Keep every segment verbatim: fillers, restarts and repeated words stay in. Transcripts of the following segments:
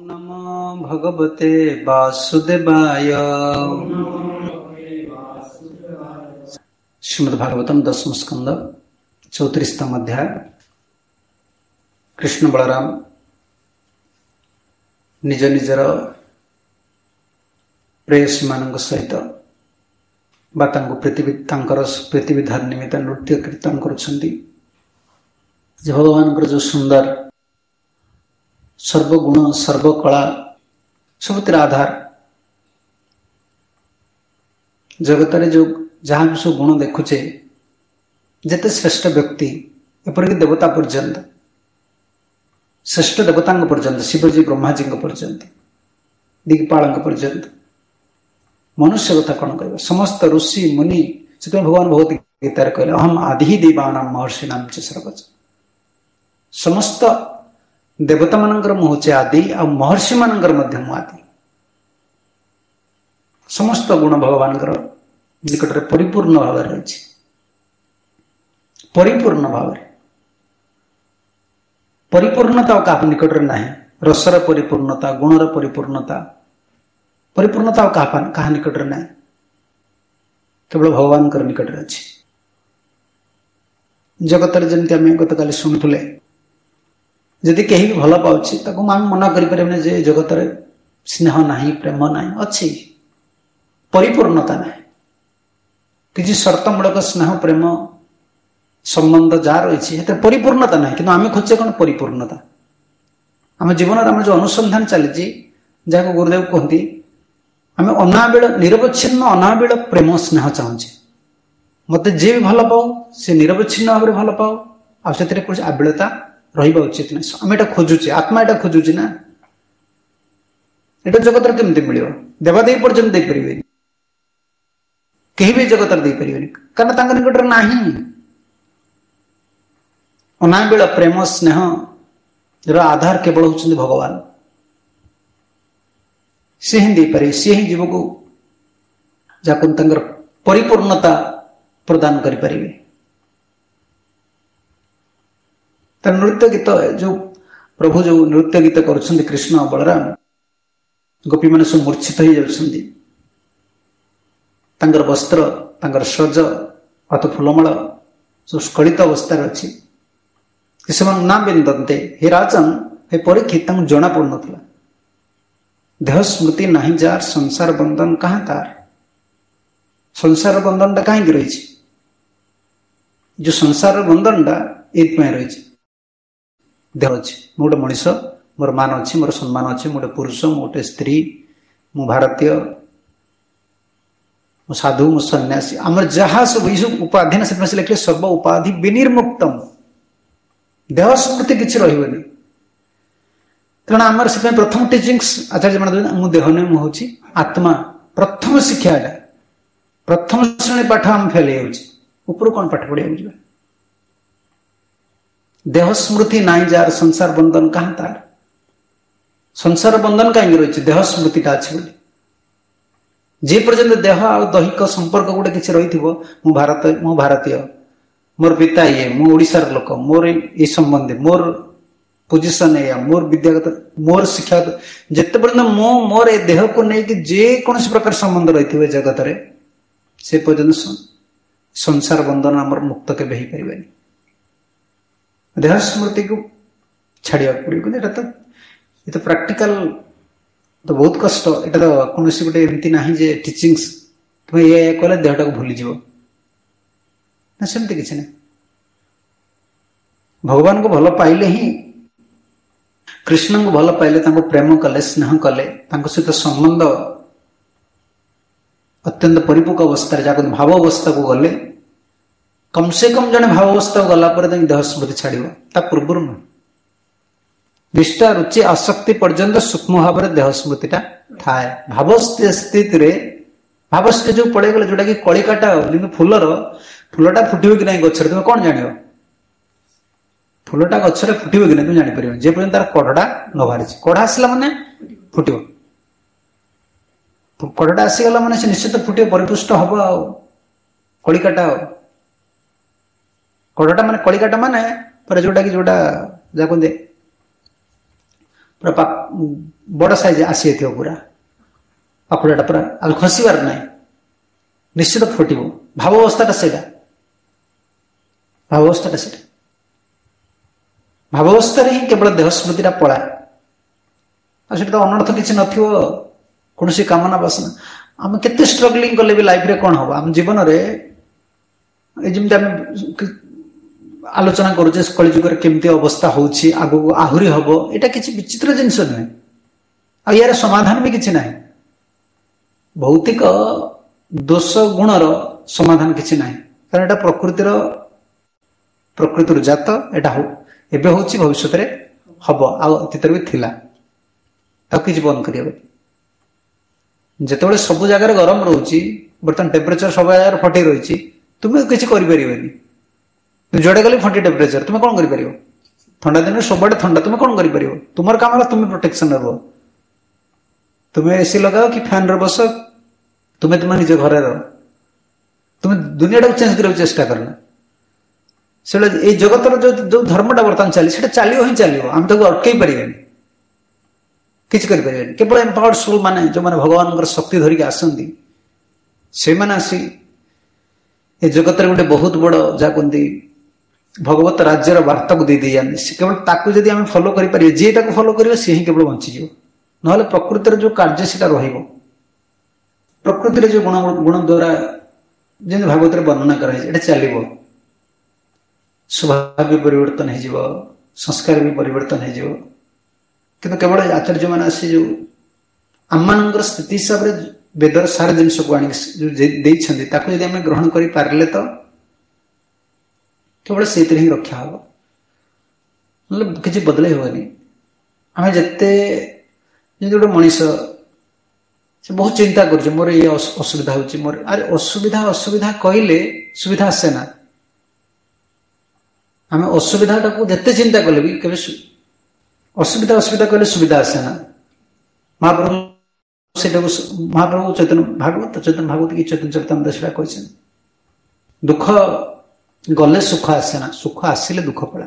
नमो भगवते वासुदेवाय। श्रीमद् भागवतम दसम स्कंद चौतीसतम अध्याय। कृष्ण बलराम निज निजर प्रेयसी मान सहित बा प्रीतिविधान निमित्त नृत्य कीर्तन करुछन्ति। भगवान जो सुंदर सर्वगुण सर्वकला सबुतिर आधार जगत जो जहाँ भी सब गुण देखुचे जेते श्रेष्ठ व्यक्ति एपरिक देवता पर्यंत श्रेष्ठ देवता पर्यंत शिवजी ब्रह्माजी पर्यंत दिगपाल पर्यंत मनुष्य कथा कौन कह समस्त ऋषि मुनि से भगवान बहुत गीतार कहले अहम आदि देवानां महर्षिणां च सर्वच। समस्त देवता मानकर मुझे आदि आ महर्षि मानकर मध्य आदि। समस्त गुण भगवान निकट में परिपूर्ण भाव रही परिपूर्ण भाव परिपूर्णता क्या निकट में ना रसर परिपूर्णता गुणर परिपूर्णता परिपूर्णता क्या निकट में ना केवल भगवान निकट में अच्छी। जगत जमी आम गत काली शुणुले जदि कहीं भी भल पाउछि ताको आम मना करें जे जगत स्नेह नहीं प्रेम नहीं अच्छी परिपूर्णता नहीं किसी शर्तमूलक स्नेह प्रेम संबंध जहाँ रही परिपूर्णता नहीं कि आम खोजे कौन परिपूर्णता आम जीवन आम जो अनुसंधान चली जहाँ गुरुदेव कहते आम अनाबिल निरवच्छिन्न अनाबिल प्रेम स्नेह चाहूचे मत जे भी भल पाओ से निरवच्छिन्न भाव में भल पाओ आते आबिलता रहा उचित नहीं आम एटा खोजुचे आत्मा एटा खोजुचे ना एटा जगत केमती मिल देवादेवी पर्यंत दे पारे कहीं भी जगत दे पारे कारण निकट ना अनाबिल प्रेम स्नेह आधार केवल होउछन्ति भगवान से ही दे पारे सी ही जीव को जहाँ परिपूर्णता प्रदान करि परिबे। नृत्य गीत जो प्रभु जो नृत्य गीत कर कृष्ण बलराम गोपी मैंने सब मूर्छित हो जाती वस्त्र तांकर सज अत फूलमाल सब स्खलित अवस्था अच्छी से ना बिंदते हे राजन हे परीक्षित जना पड़ ना देह स्मृति नहीं जार संसार बंधन कहाँ तार संसार बंधन टा कहीं रही जो संसार बंधन टा ये रही देह अच्छी मु गोटे मनीष मोर मान अच्छी मोर सम्मान अच्छी मु गोटे पुरुष मु गोटे स्त्री मु भारतीय मु साधु मु सन्यासी आमर जहाँ सब ये सब उपाधि से लिखे सर्व उपाधि विनिर्मुक्तम देह स्मृति किसी रही तेणु आमर से प्रथम टीचिंग्स आचार्य मान मु देह नहीं मुझे आत्मा प्रथम शिक्षा प्रथम श्रेणी पाठ आम फेल हो कौन पाठ पढ़िया देह स्मृति नहीं जार संसार बंधन कहाँ तार संसार बंधन कहीं रही देह स्मृति टा अच्छी बोली जे पर्यंत देह आ दैहिक संपर्क गोटे किसी रही मु भारत मु भारतीय मोर पिता ये मु ओडिशार लोक मोर ये संबंधी मोर पोजिशन या मोर विद्यागत मोर शिक्षा जिते पर्यंत मो मोर ए देह को लेकिन जेकोसी प्रकार संबंध रही जगत रे से पर्यंत संसार बंधन आमर मुक्त केबे ही परिबेनी। देह स्मृति को छाड़िया पड़े तो ये तो प्रैक्टिकल तो बहुत कष्ट एटा तो कौन गोटे एमती ना जे टीचिंग्स तुम्हें ये कहले देहटा को भूली जीव ना सेमती किसी ना भगवान को भल पाइले ही कृष्ण को भल पाइले प्रेम कले स्नेह कले सहित संबंध अत्यंत परिपक्व अवस्था जहाँ भाव अवस्था को गले कम से कम जने भाव अवस्था गला देह स्मृति छाड़ पूर्व नुह निष्ठा रुचि आसक्ति पर्यंत सूक्ष्म भाव में देह स्मृतिटा थाए भाव स्थिति भाव स्थिति जो पड़े गले जोटा कि कलिकाटा फूलर फूलटा फुटब कि नहीं गचर तुम कौन जान फूलटा गचर फुटब कि नहीं तुम जापर जे पर्यटन तार कढ़ा न बाहरी कढ़ा आसला माने फुटब कढ़ा आसीगला माने से निश्चित फुटे परिपुष्ट हम आ कलिकाटा कढ़ाटा माने कलिकाटा माने जोटा कि जोटा जहाँ कहते पूरा बड़ साइज आसी पूरा पाखुड़ाटा पूरा आल खसबार ना निश्चित फुट भाव अवस्था से भाव अवस्था से भाव अवस्था ही केवल देह स्मृति पड़ा तो अनर्थ किसी न कौन कामना बासना आम केते स्ट्रगलिंग कले भी लाइफ रे कौन हम आम जीवन में आलोचना करुचे कलिजुग केमती अवस्था होची आगु आहुरी हम यहाँ किसी विचित्र जिनस नुहे आ यार समाधान भी किसी ना भौतिक दोष गुणर समाधान किसी ना कारण एटा प्रकृतिर प्रकृतिर जात एटा हो एबे होची भविष्य रे हब आ अतीत भी थिला किसी बंद कर जिते सब जगह गरम रोचे बर्तमान टेम्परेचर सब जगह फटे रही तुम्हें किसी कर जोड़े गले फटी टेम्परेचर तुम्हें कौन कर ठंडा दिन सब ठंडा तुम्हें कौन कर तुम काम है तुम्हें प्रोटेक्शन रुह तुम्हें एसी लगाओ कि फैन रे बस तुम्हें तुम निज घर रह तुम्हें दुनिया टाक चेंज करने चेष्टा करना से जगतर जो जो धर्मटा बर्तमान चली चलो ही चलो आम ताको अटकई पारे किसी करें केवल एम्पावर्ड सोल माने जो माने भगवान शक्ति धरिक आसती से माने आसी ए जगत रे गोटे बहुत बड़ जहाँ कहते भगवत राज्यर वार्ता को दे दे जाते केवल ताकू जदि आम फॉलो करें जी ताकू फॉलो कर सी ही केवल बंचीज ना प्रकृतिर जो कार्य से प्रकृतिर जो गुण गुण द्वारा जमी भागवत वर्णना कराई चलो स्वभाव भी परिवर्तन हो संस्कार भी परिवर्तन हो किंतु केवल आचार्य मैंने आसी जो आम मान स्थिति हिसाब से वेदर सारा जिन को आनी आम ग्रहण कर पारे तो केवल से ही रक्षा हम मतलब किसी बदल हेनी आम जिते गोटे मनीष से बहुत चिंता कर मोर ये असुविधा हो मोर अरे असुविधा असुविधा कहले सुविधा आसे ना आम असुविधा टाक जिते चिंता कले भी कभी असुविधा असुविधा कहले सुविधा आसे ना महाप्रभु से महाप्रभु चैतन्य भागवत चैतन्य भागवत की चैतन्य चरितामृत कहते दुख गले सुख आसे ना सुख आसिले दुख पड़ा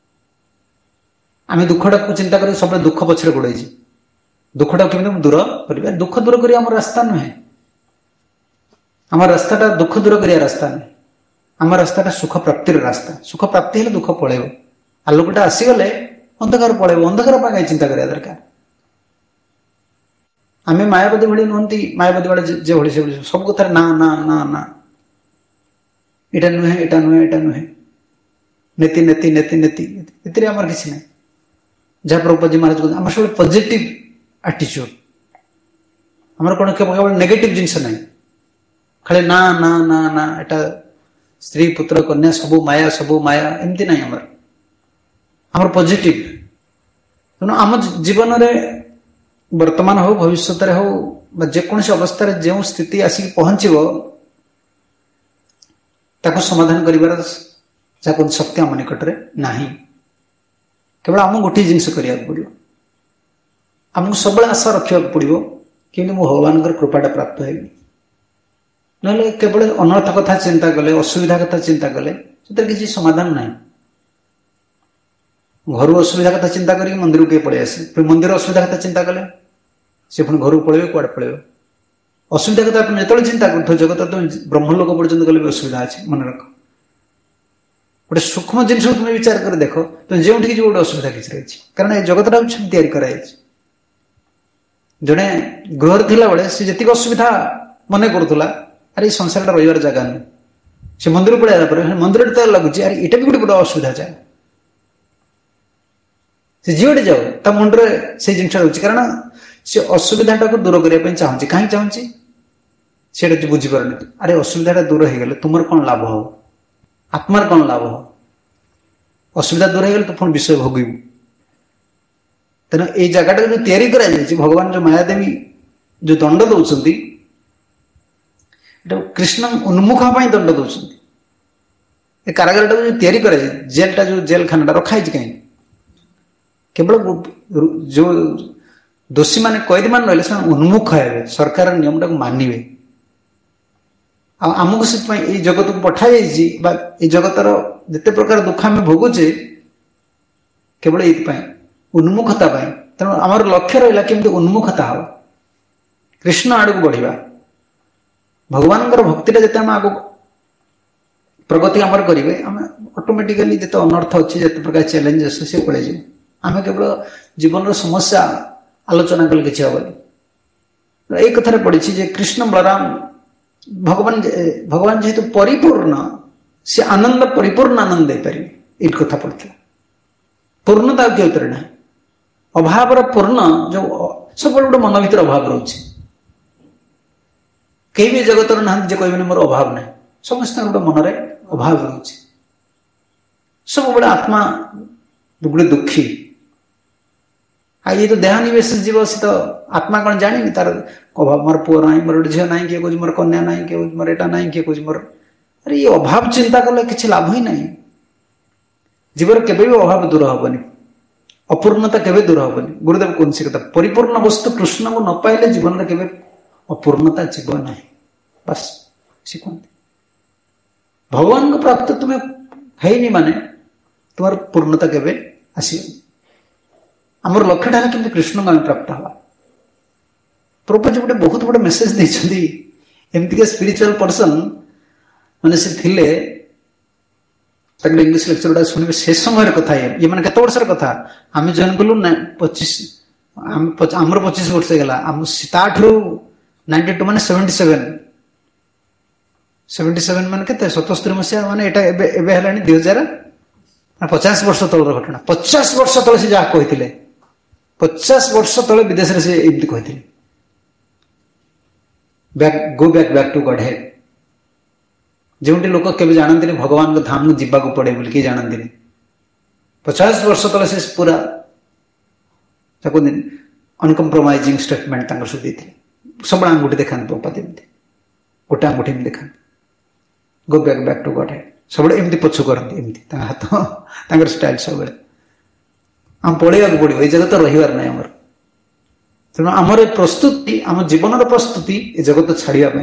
आम दुखटा को चिंता कर सब दुख पछरे गोड़े दुखटा केमी दूर कर दुख दूर कर रास्ता नुहे आम रास्ता दुख दूर कर रास्ता नुहे आम रास्ता सुख प्राप्तिर रास्ता सुख प्राप्ति है दुख पलैब आलोकटा आसीगले अंधकार पलैब अंधकार कहीं चिंता करा दरकार आम मायावादी भाई नुहति मायावादी वाले जो भाई से सब कथार ना ना ना ना एटा नुहे एटा नुहे एटा नुहे नेति नेति नेति नेति ये आम किसी ना जहाँ प्रभुपाद महाराज कहते आम सब पॉजिटिव एटीट्यूड आमर कौन केवल नेगेटिव जिनस ना खाली ना ना ना ना एटा स्त्री पुत्र कन्या सबू माया सबू माया एमती ना आमर आमर पॉजिटिव तेणु आम जीवन में वर्तमान हो भविष्य हो जेकोसी अवस्था जो स्थिति आसिक पहुंचो ताको समाधान कर शक्ति आम निकट में ना केवल आम गोटे जिनस करा पड़ो आमको सब आशा रखा पड़ो कि भगवान कृपाटा प्राप्त है ना केवल अनर्थ कथा चिंता कले असुविधा कथा चिंता कले किसी समाधान ना घर असुविधा कथा चिंता कर मंदिर किए पलि आसे फिर मंदिर असुविधा कथा चिंता कले से पुणी घर पलैबे कौड़े पलैब असुविधा कथा जो चिंता कर जगत तुम ब्रह्मलोक पर्यटन गले भी असुविधा अच्छे मन रख गोटे सूक्ष्म जिन तुम विचार कर देख तुम जो गोटे असुविधा किसी रही कारण ये जगतटा तैयारी कराई जड़े गृह थिला बेले से जी असुविधा मन करूला अरे संसार रही जगह नुह से मंदिर पलैया मंदिर तो लगुच अरे यहाँ भी गोटे बड़ा असुविधा जाए से जीवटे जाओ ता मुंडे से जिन रोचे कारण से असुविधाटा को दूर करने चाहूँगी कहीं चाहूँगी से बुझीपार अरे असुविधाटा दूर हो गले तुम कौन लाभ हो आत्मार कौन लाभ हो असुविधा दूर हो गले तो पुणी विषय भोगू तेना ये जगह जो तैयारी करा भगवान जो मायादेवी जो दंड दौरान कृष्ण उन्मुख दंड दौरान कारागार जो तैयारी करा जेलटा जो जेल खाना रखाई कहीं केवल जो दोषी मान कैदी मान रही उन्मुख हे सरकार नियम टाक मानवे आमको से जगत को पठाई ये जगतर जिते प्रकार दुख आम भोगुचे केवल ये उन्मुखता तेणु आमर लक्ष्य रहा केमती उन्मुखता हम कृष्ण आड़ को बढ़िया भगवान भक्ति जिते आम आग प्रगति आमर करेंगे आम ऑटोमेटिकली जिते अनर्थ अच्छी जिते प्रकार चैलेंजेस सी पड़े आम केवल जीवन समस्या आलोचना कले कि हेनी एक कथार पड़ी जे कृष्ण बलराम भगवान भगवान जेहेतु परिपूर्ण से आनंद परिपूर्ण आनंद दे पारे ये कथा पड़ता पूर्णता के उत्तर ना अभाव पूर्ण जो सब गोटे मन भर अभाव रोचे कई भी जगत ना कहे मोर अभाव ना समस्त गोटे मनरे अभाव रोचे सब बड़े आत्मा गोटे दुखी आ ये तो देहानिवेश जीव सी तो आत्मा कौन जानी तार अभाव मोर पुओ ना मोर गोटे झील ना किए कहे मोर कन्या ना किए कहे मोर एटा ना किए कहे मोर अरे ये अभाव चिंता कले किसी लाभ ही नहीं जीवन केवे भी अभाव दूर हेनी अपूर्णता केवे दूर हेनी गुरुदेव कौन सी कथा परिपूर्ण वस्तु कृष्ण को न पाइले जीवन में केवे अपूर्णता जीव ना बस शिखते भगवान को प्राप्त तुम्हें है माने तुम पूर्णता केवे आस आमर लक्ष्यटा है कि कृष्ण को प्राप्त हवा प्रभुजी गोटे बहुत बड़े मेसेज देते एमती स्पिरिचुअल पर्सन मैंने से थिले इंग्लिश लेक्चर गुड़ा शुणे से समय कथा ये मैंने केत वर्षर कथा आम जॉइन कलु पचिश आमर पचिश वर्ष गला नाइंटी टू मान सेवेन्टी सेवेन सेवेन्टी सेवेन मान के सतस्तरी मसीहा माने एटा एबे एबे हलानी दुई हजार पचास वर्ष तलर घटना पचास वर्ष तले से जहाँ कही पचास वर्ष तले विदेश से एमती कही back go back back to godhead जो लोक के जानते भगवान को धाम को जीवा पड़े बोल कि जानते पचास वर्ष तले से पूरा अनकम्प्रोमाइजिंग स्टेटमेंट सब देते सब आंगुठी देखा प्रपात एमती गोटे आंगुठी देखा go back back to godhead सब एमती पछु करती एमती हाथ स्टाइल सब आम पढ़ा पड़ो ये जगत रहीबार ना आमर तेणु आमर प्रस्तुति आम जीवन प्रस्तुति ये जगत छाड़ापी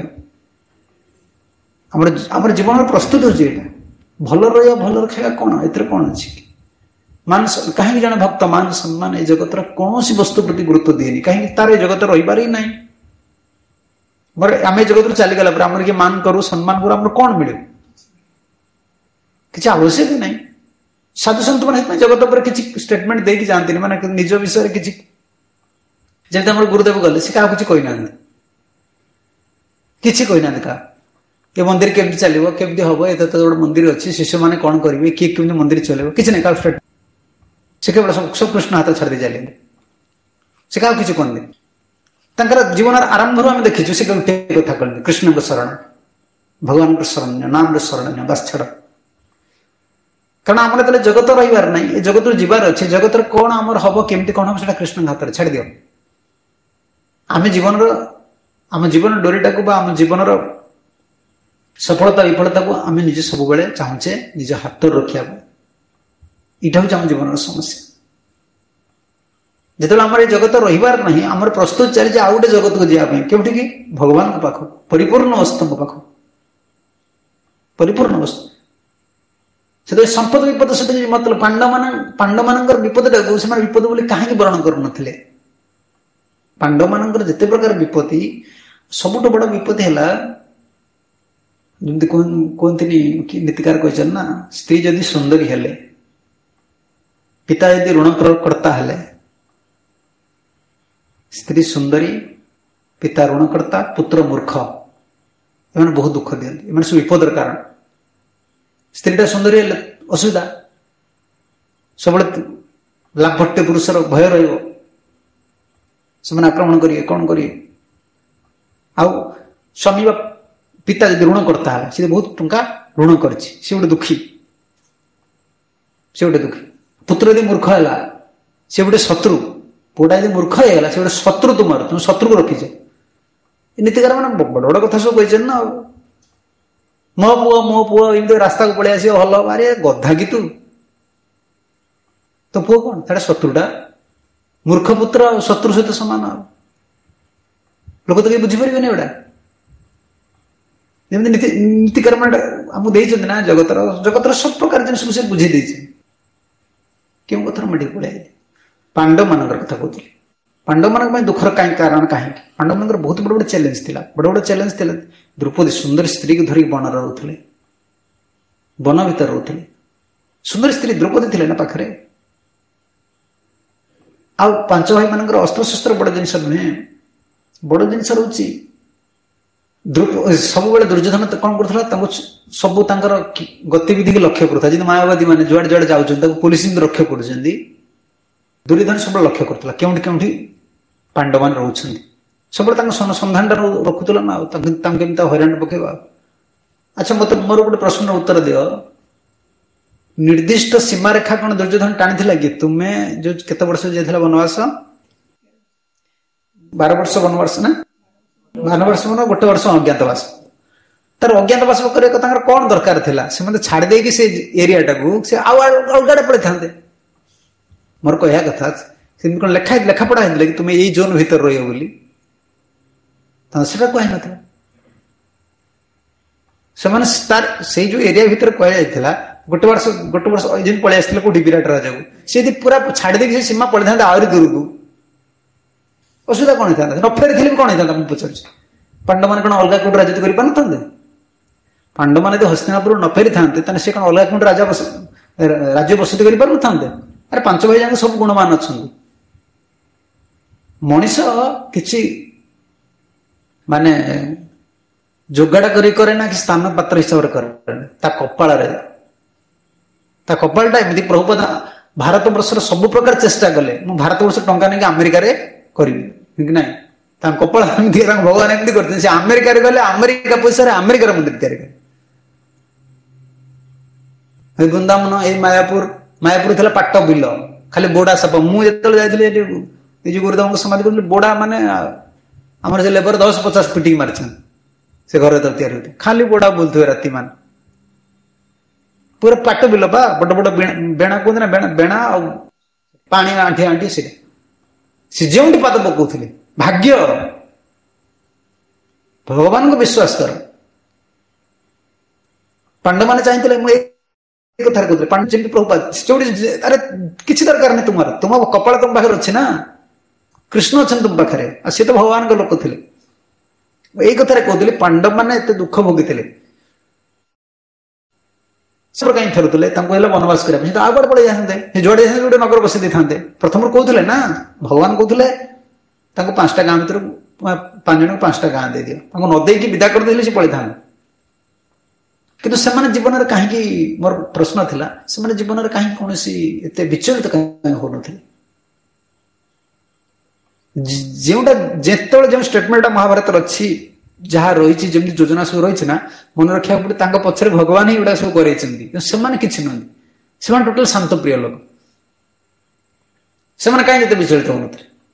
आम जीवन प्रस्तुति होची भल रहा भल रखा कौन ए कौन अच्छी मान कहीं जन भक्त मान सम्मान ये जगत कौन सी वस्तु प्रति गुरुत्व दिए कहीं तार ये जगत रहीबार ही ना मोर आम जगत चलीगला आम किए मान करूँ सम्मान करूँ आम कौन मिले किसी आवश्यक ही नहीं साधु सन्त मैंने जगत पर किसी स्टेटमेंट देकी जाती माने निज विषय किसी जमी आम गुरुदेव गले से क्या किसी कही ना किसी कही ना क्या ये मंदिर केमती चलो केमती हम ये तो गोटे मंदिर अच्छी शिष्य मैंने कौन करेंगे किए केमती मंदिर चलो किसी नहीं क्या स्टेट से केवल सब कृष्ण हाथ छाड़ी चलिए से क्या किसी कहते जीवन आरंभ आम देखीचु से कथा कहते कृष्ण को शरण भगवान को शरण्य नाम शरण्य बस छड़ कारण आम तेल जगत रहीबार ना ये जगत जीवार अच्छे जगत कौन आमर हम केमती कौन हम से कृष्ण हाथ छाड़ दियो आम जीवन आम जीवन डोरीटा को आम जीवन सफलता विफलता को आम निजे सब बेले चाहूचे निज हाथ रखा यहाँ हूँ आम जीवन समस्या जो आम ये जगत रहीबार ना आम प्रस्तुत चली आउ गोटे जगत को जावाई केउठी कि भगवान पाख परिपूर्ण वस्तु पाख परिपूर्ण वस्तु से संपद विपद सहित मतलब पांडव मान पांडव मान विपदटा को से विपद बोली कहीं वर्ण करुन पांडव मान जिते प्रकार विपत्ति सबुठ बड़ विपत्ति है जमी कहते नीतिकार कहते ना स्त्री जदि सुंदरी हेले पिता यदि ऋण कर्ता हेले स्त्री सुंदरी पिता ऋणकर्ता पुत्र मूर्ख एम बहुत दुख दिखती एम सब विपदर कारण स्त्रीटा सुंदरी हेले असुविधा सब लाभट्य पुरुषर भय रही आक्रमण करेंगे कौन करेंगे आउ स्वामी बा पिता यदि ऋण करता है सी बहुत टंका ऋण कर गोटे दुखी से गोटे दुखी पुत्र यदि मूर्ख है सी गोटे शत्रु पुटा यदि मूर्ख होगा से गोटे शत्रु तुम तुम शत्रु को रखीच नीतिकार मैंने बड़ बड़ कथा सब कही ना मो पुओ मो पुओ एमती रास्ता को पलि आस भल अरे गधा कि तू तो पुओ कौन था शत्रुटा मूर्ख पुत्र शत्रु सहित सामान लोक तो कहीं बुझीपारे एटा जमी नीतिकार आमको देते ना जगतर जगतर सब प्रकार जिन सब बुझे क्यों कथा मुझे पलि पांडव मान कथा कहते पांडव मान दुखर कहीं कारण कहीं पांडव मान बहुत बड़ बड़ चैलेंज थिला बड़ बड़ चैलेंज थिला द्रौपदी सुंदर स्त्री को धरिक वन रोते वन भर रोते सुंदर स्त्री द्रौपदी थे ना पाखे आ पांच भाई मान अस्त्र शस्त्र बड़ जिन नुहे बड़ जिन रोचे सब दुर्योधन कौन कर सब गतिविधि की लक्ष्य करुता जी मायावादी मैंने जुआड़े जुआड़े जाऊँ पुलिस लक्ष्य कर दुर्योधन सब लक्ष्य करुला केउठी केउठी पांडव मान रोचे सब सन्धान रखुला ना हईराण पकेबा। अच्छा मत मोर गोटे प्रश्न उत्तर दियो निर्दिष्ट सीमा रेखा कौन दुर्योधन टाणी कि तुम्हें जो केते वर्ष जाइथिला वनवास बारह वर्ष वनवास ना बारह वर्ष मन गोटे वर्ष अज्ञातवास तार अज्ञातवास कौन दरकार थिला से मते छाड़ देकी से एरिया टाकू से अलगाड़े पड़े था मोर कह कथा कौन लेखा लेखा पढ़ा है कि तुम्हें यही जोन भीतर रही बोली कह ना से जो एरिया भीतर कह गोटे वर्ष गोटे वर्ष जिन पलि आसते कौटी विराट राजा को सी पूरा छाड़ देकी सीमा पड़े था आहरी दूर को असुविधा कौन होता न फेरी थी कौन होता मुझे पचार पांडव मैंने कौन अलग कौट राजत्व कर पारे पांडव मैंने हस्तिनापुर न फेरी था सी कौन अलग कौट राजा राज्य बसति कर पार था अरे पांच भाई जाक सब गुणमान अच्छा मनीष कि माने जोगाड़ करे ना कि स्थान पात्र हिसाब से करे कपाल कपालटा एमती प्रभुपद भारत वर्ष सब प्रकार चेष्टा कले भारत वर्ष टंका नहीं अमेरिका करी कि ना कपाल भगवान एमती करते से अमेरिका गले अमेरिका पैसा अमेरिकार मंदिर तैयारी करे वृंदावन ये मायापुर मायापुर थी पाट बिल खाली बोड़ा साप मुझे जाइए गुरुदेव समाधि कर बोड़ा माने आम से लेबर दस पचास पिटिंग मारी से घर तैयारी होते खाली बोड़ा बोलते राति मान पूरा पाट बिल बा बड़ बड़ बेणा कहते ना बेणा बेणा पानी आंठी आंठी से सी जो पाद पकाउले भाग्य भगवान को विश्वास कर पांडव मैंने चाहते कथा कहते पांडव प्रभुपाद अरे किसी दरकार नहीं तुम्हारा तुम कपाल तुम पाखे अच्छे ना कृष्ण अच्छा तुम पाखे सी तो भगवान के लोक थे यही कथा कहते पांडव मैंने एत दुख भोगी थे कहीं फेरुले वनवास करने तो आगे पड़े जाते जुआड़े गोटे नगर बसई था प्रथम कहते ना भगवान कहते पांचटा गाँ भर पांच जन पांचटा गाँ दे दियो नदे विदा करदे पड़े था किंतु से जीवन में कहीं मोर प्रश्न थिला से जीवन में कहीं कौन एत विचलित कहीं हो जोटा जिते जो स्टेटमेंट महाभारत अच्छी जहाँ रही जमी योजना सब रही ना मन रखा पड़े पछरे भगवान ही गुड़ा सब कर किसी नुहति से टोटाल शांत प्रिय लोक से कहीं विचलित हो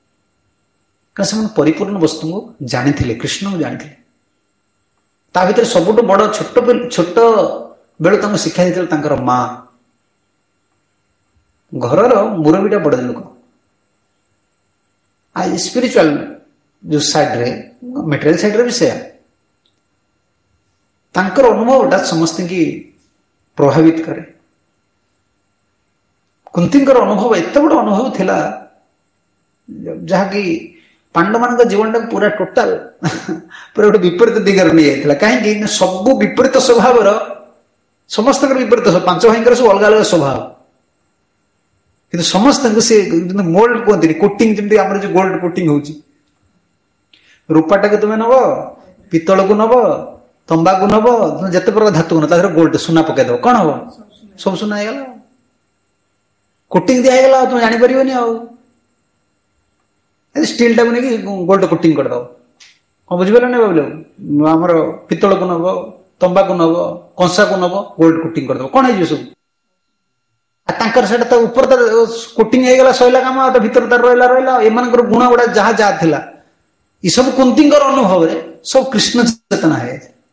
न परिपूर्ण वस्तु को जानी कृष्ण को जानी ता भीतर सबुठ बड़ छोट छोट बेलू शिखा देते माँ घर मुरबीटा बड़ लोक आ स्पिरिचुअल जो साइड रे मेटेरियल साइड रे भी से तांकर अनुभवटा समस्त की प्रभावित करे कुंतींकर अनुभव एत बड़ अनुभव थिला जहाँकि पांडव मान जीवन टाक पूरा टोटाल पूरा गोटे विपरीत दिगरे नहीं जाता कहीं सब विपरीत स्वभाव समस्त विपरीत पांच भाई सब अलग अलग स्वभाव कि समस्त से मोल्ड कहते कोटिंग जमी आम जो गोल्ड कोटिंग होची रूपाटा के तुम्हें नब पितल को नब तंबा को नब जिते प्रकार धातु न गोल्ड सुना पकईदेव कौन हम सब सुना होगा कोटिंग दिगला तुम जापर स्टील टाक नहीं गोल्ड कोटिंग करदेव कौन बुझे ना भाविल आमर पितल को नब तंबा को नब कंसा को नब गोल्ड कोटिंग करदेव कौन हो सब ऊपर कोटिंग होगा सैला कम भर तार रहा रहा एम गुण गुड़ा जहाँ जहाँ थिला ये सब कुंती अनुभव रे सब कृष्ण चेतना है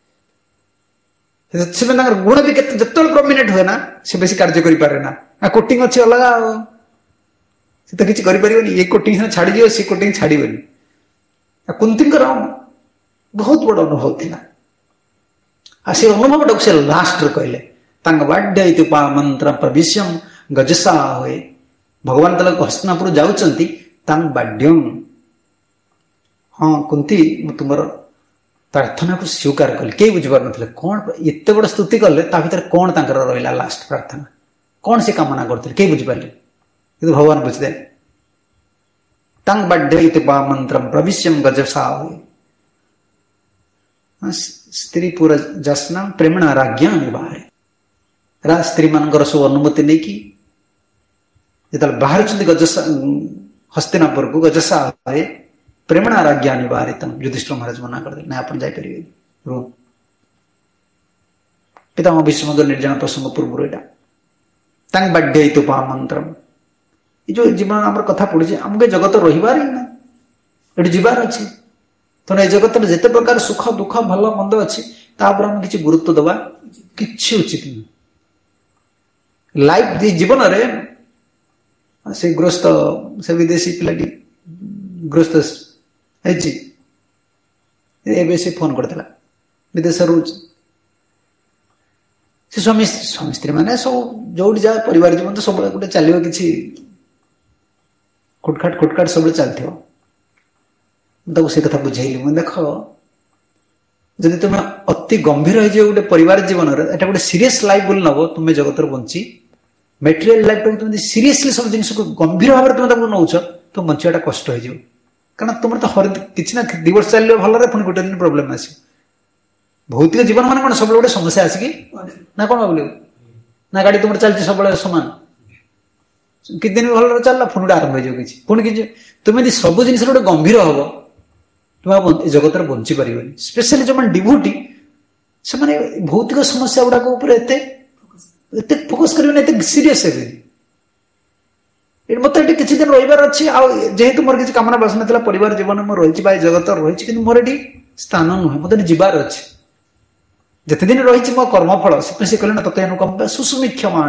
गुण भी जिते प्रोमिनेट हुए ना से बेसी कार्य करें ना कोटिंग अच्छी अलग से तो किसी करें ये कोटिंग छाड़ी सी कोटिंग छाड़ी कुंती बहुत बड़ अनुभव था से अनुभव टाक से लास्ट कहले बाड्य मंत्र प्रविश्यम गजसा हुए भगवान तले हस्तिनापुर जाउचंती तां बाड्यम हाँ कुंती तुमर प्रार्थना को स्वीकार कले के बुझिपार नथिले कौन एते बड़ स्तुति कले ता भीतर कौन तांकर रहिला लास्ट प्रार्थना कौन से कामना करथिले के बुझिपारले किंतु भगवान बुझदे तां बाड्यते पा मंत्रम प्रविश्यम गजसा स्त्री पूरा जसना प्रेमणा राज्ञा निवारे रा स्त्री मानकर सब अनुमति नहीं की जतल बाहर चंदी गजसा हस्तिनापुर को गजसा है प्रेमणा राज्ञा निवारितम युधिष्ठिर महाराज मना कर दे ना अपन जाय परिबे रो पितामह भीष्म निर्जन प्रसंग पूर्व एटा तांग बाड्यते पा मंत्रम जो जीवन आम कथा पड़ी आमके जगत रही ना ये जीवार अच्छे तो ये जगत जिते प्रकार सुख दुख भल मंद अच्छी आम किसी गुरुत्व दबा कि उचित नहीं लाइफ जीवन से गृहस्थ से विदेशी पिलाटी गृहस्थ से फोन करता विदेश रोज से स्वामी स्वामी स्त्री मैंने सब जो जाए परिवार जीवन तो सब गोटे चलो कि खुटखाट खुटखाट सब चलती से कथा बुझेली मुझे देख जदि तुम अति गंभीर हो गोटे परिवार जीवन में एटा गोटे सीरीयस लाइफ बोल नब तुम्हें जगत बंची मेटेरियल लाइफ टाइम तुम सीरीयसली सब जिन गंभीर भाव में तुम नौच तुम बचाटा कष्ट हो कारण तुम तो हर किसी ना दी वर्ष चलो भल पुणी गोटे दिन प्रोब्लेम आस भौतिक जीवन मान कौन सब गोटे समस्या आसिकी ना कौन भाव ना गाड़ी तुम चलती सब सामान कि दिन भल चलला पुणी आरंभ हो किसी पुणी कि तुम्हें सब जिन गोटे गंभीर हम तुम जगत बंची पार स्पेशली जो मैंने डिभूटी से भौतिक समस्या गुड़ाक फोकस कर सीरीयस मत किसी दिन रही अच्छी जेहेतु मोर किसी कामना बासना था परिवार जीवन में रही जगत रही कि मोर ये स्थान नुहे मत जीवार अच्छे जिते दिन रही मो कर्मफल से कहले ना तत्व अनुकंप सुसुमीक्षमाण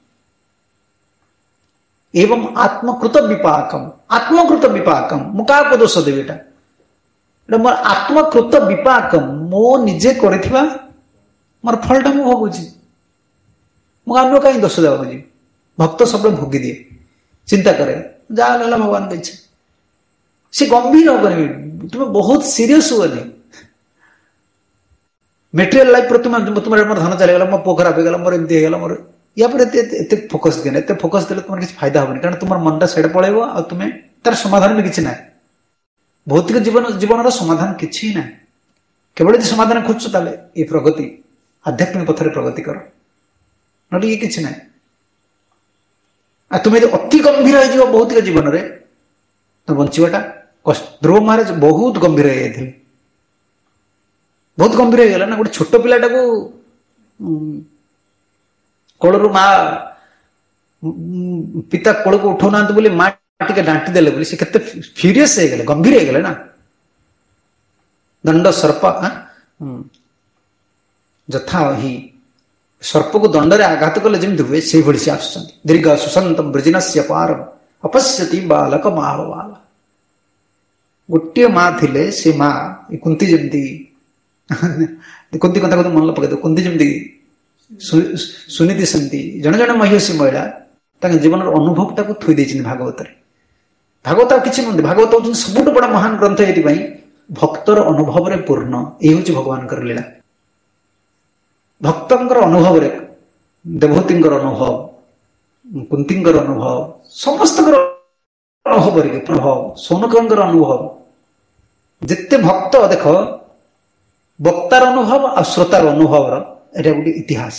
एवं आत्मकृत विपाकम आत्मकृत विपाकम मु क्या दोष देवी एटा मोर आत्मकृत विपाकम मो निजे करिथिबा मोर फलटा मु भोगुची मु अन्य कहीं दोष देवा जी भक्त सब भोगी दिए चिंता करे जा भगवान की इच्छा से गंभीर होनी तुम्हें बहुत सीरियस हुए मेटेरियल लाइफ पर तुम तुम धन चलेगा मो पो खराब होगा मोर एमती होगा मोर या पर एते फोकस देना एते फोकस देले तुम किसी फायदा होनी कारण तुम मनटा सेड पड़ेगा और तुम्हें तार समाधान भी किसी ना भौतिक जीवन जीवन समाधान किसी ना केवल यदि समाधान खोज ताले ये प्रगति आध्यात्मिक पथर प्रगति कर ना ये किसी ना तुम्हें अति गंभीर हो भौतिक जीवन में तो बचाटा कष्ट ध्रुव महाराज बहुत गंभीर हो जाते बहुत गंभीर हो गला ना गोटे छोट पिलाटा को कोलू माँ पिता कोल को उठौ ना बोली माँ टे डांटी देले बोली से केते फ्यूरियस हो गले गंभीर हो गले ना दंड सर्प जथा ही सर्प को दंड रे आघात कले जमी हुए से भली से आस दीर्घ सुसंतम ब्रजिनस्य पारम अपश्यति बालक माहवाल गोटे माँ थिले से माँ कुंती जमती कुंती कथा को मन पकड़ कुंती जमती सुनीति सेमती जड़े जड़े महिषी महिला जीवन अनुभव टाक थई भागवत भागवत किसी नुह भागवत हूँ सबुठ बड़ा महान ग्रंथ ये भक्तर अनुभव रे पूर्ण ये हूँ भगवान लीला भक्तर अनुभव रे देवहूति अनुभव कुंती अनुभव समस्त अनुभव प्रभाव सौनकर अनुभव जिते भक्त देख वक्तार अनुभव और श्रोतार अनुभव एटा गोटे इतिहास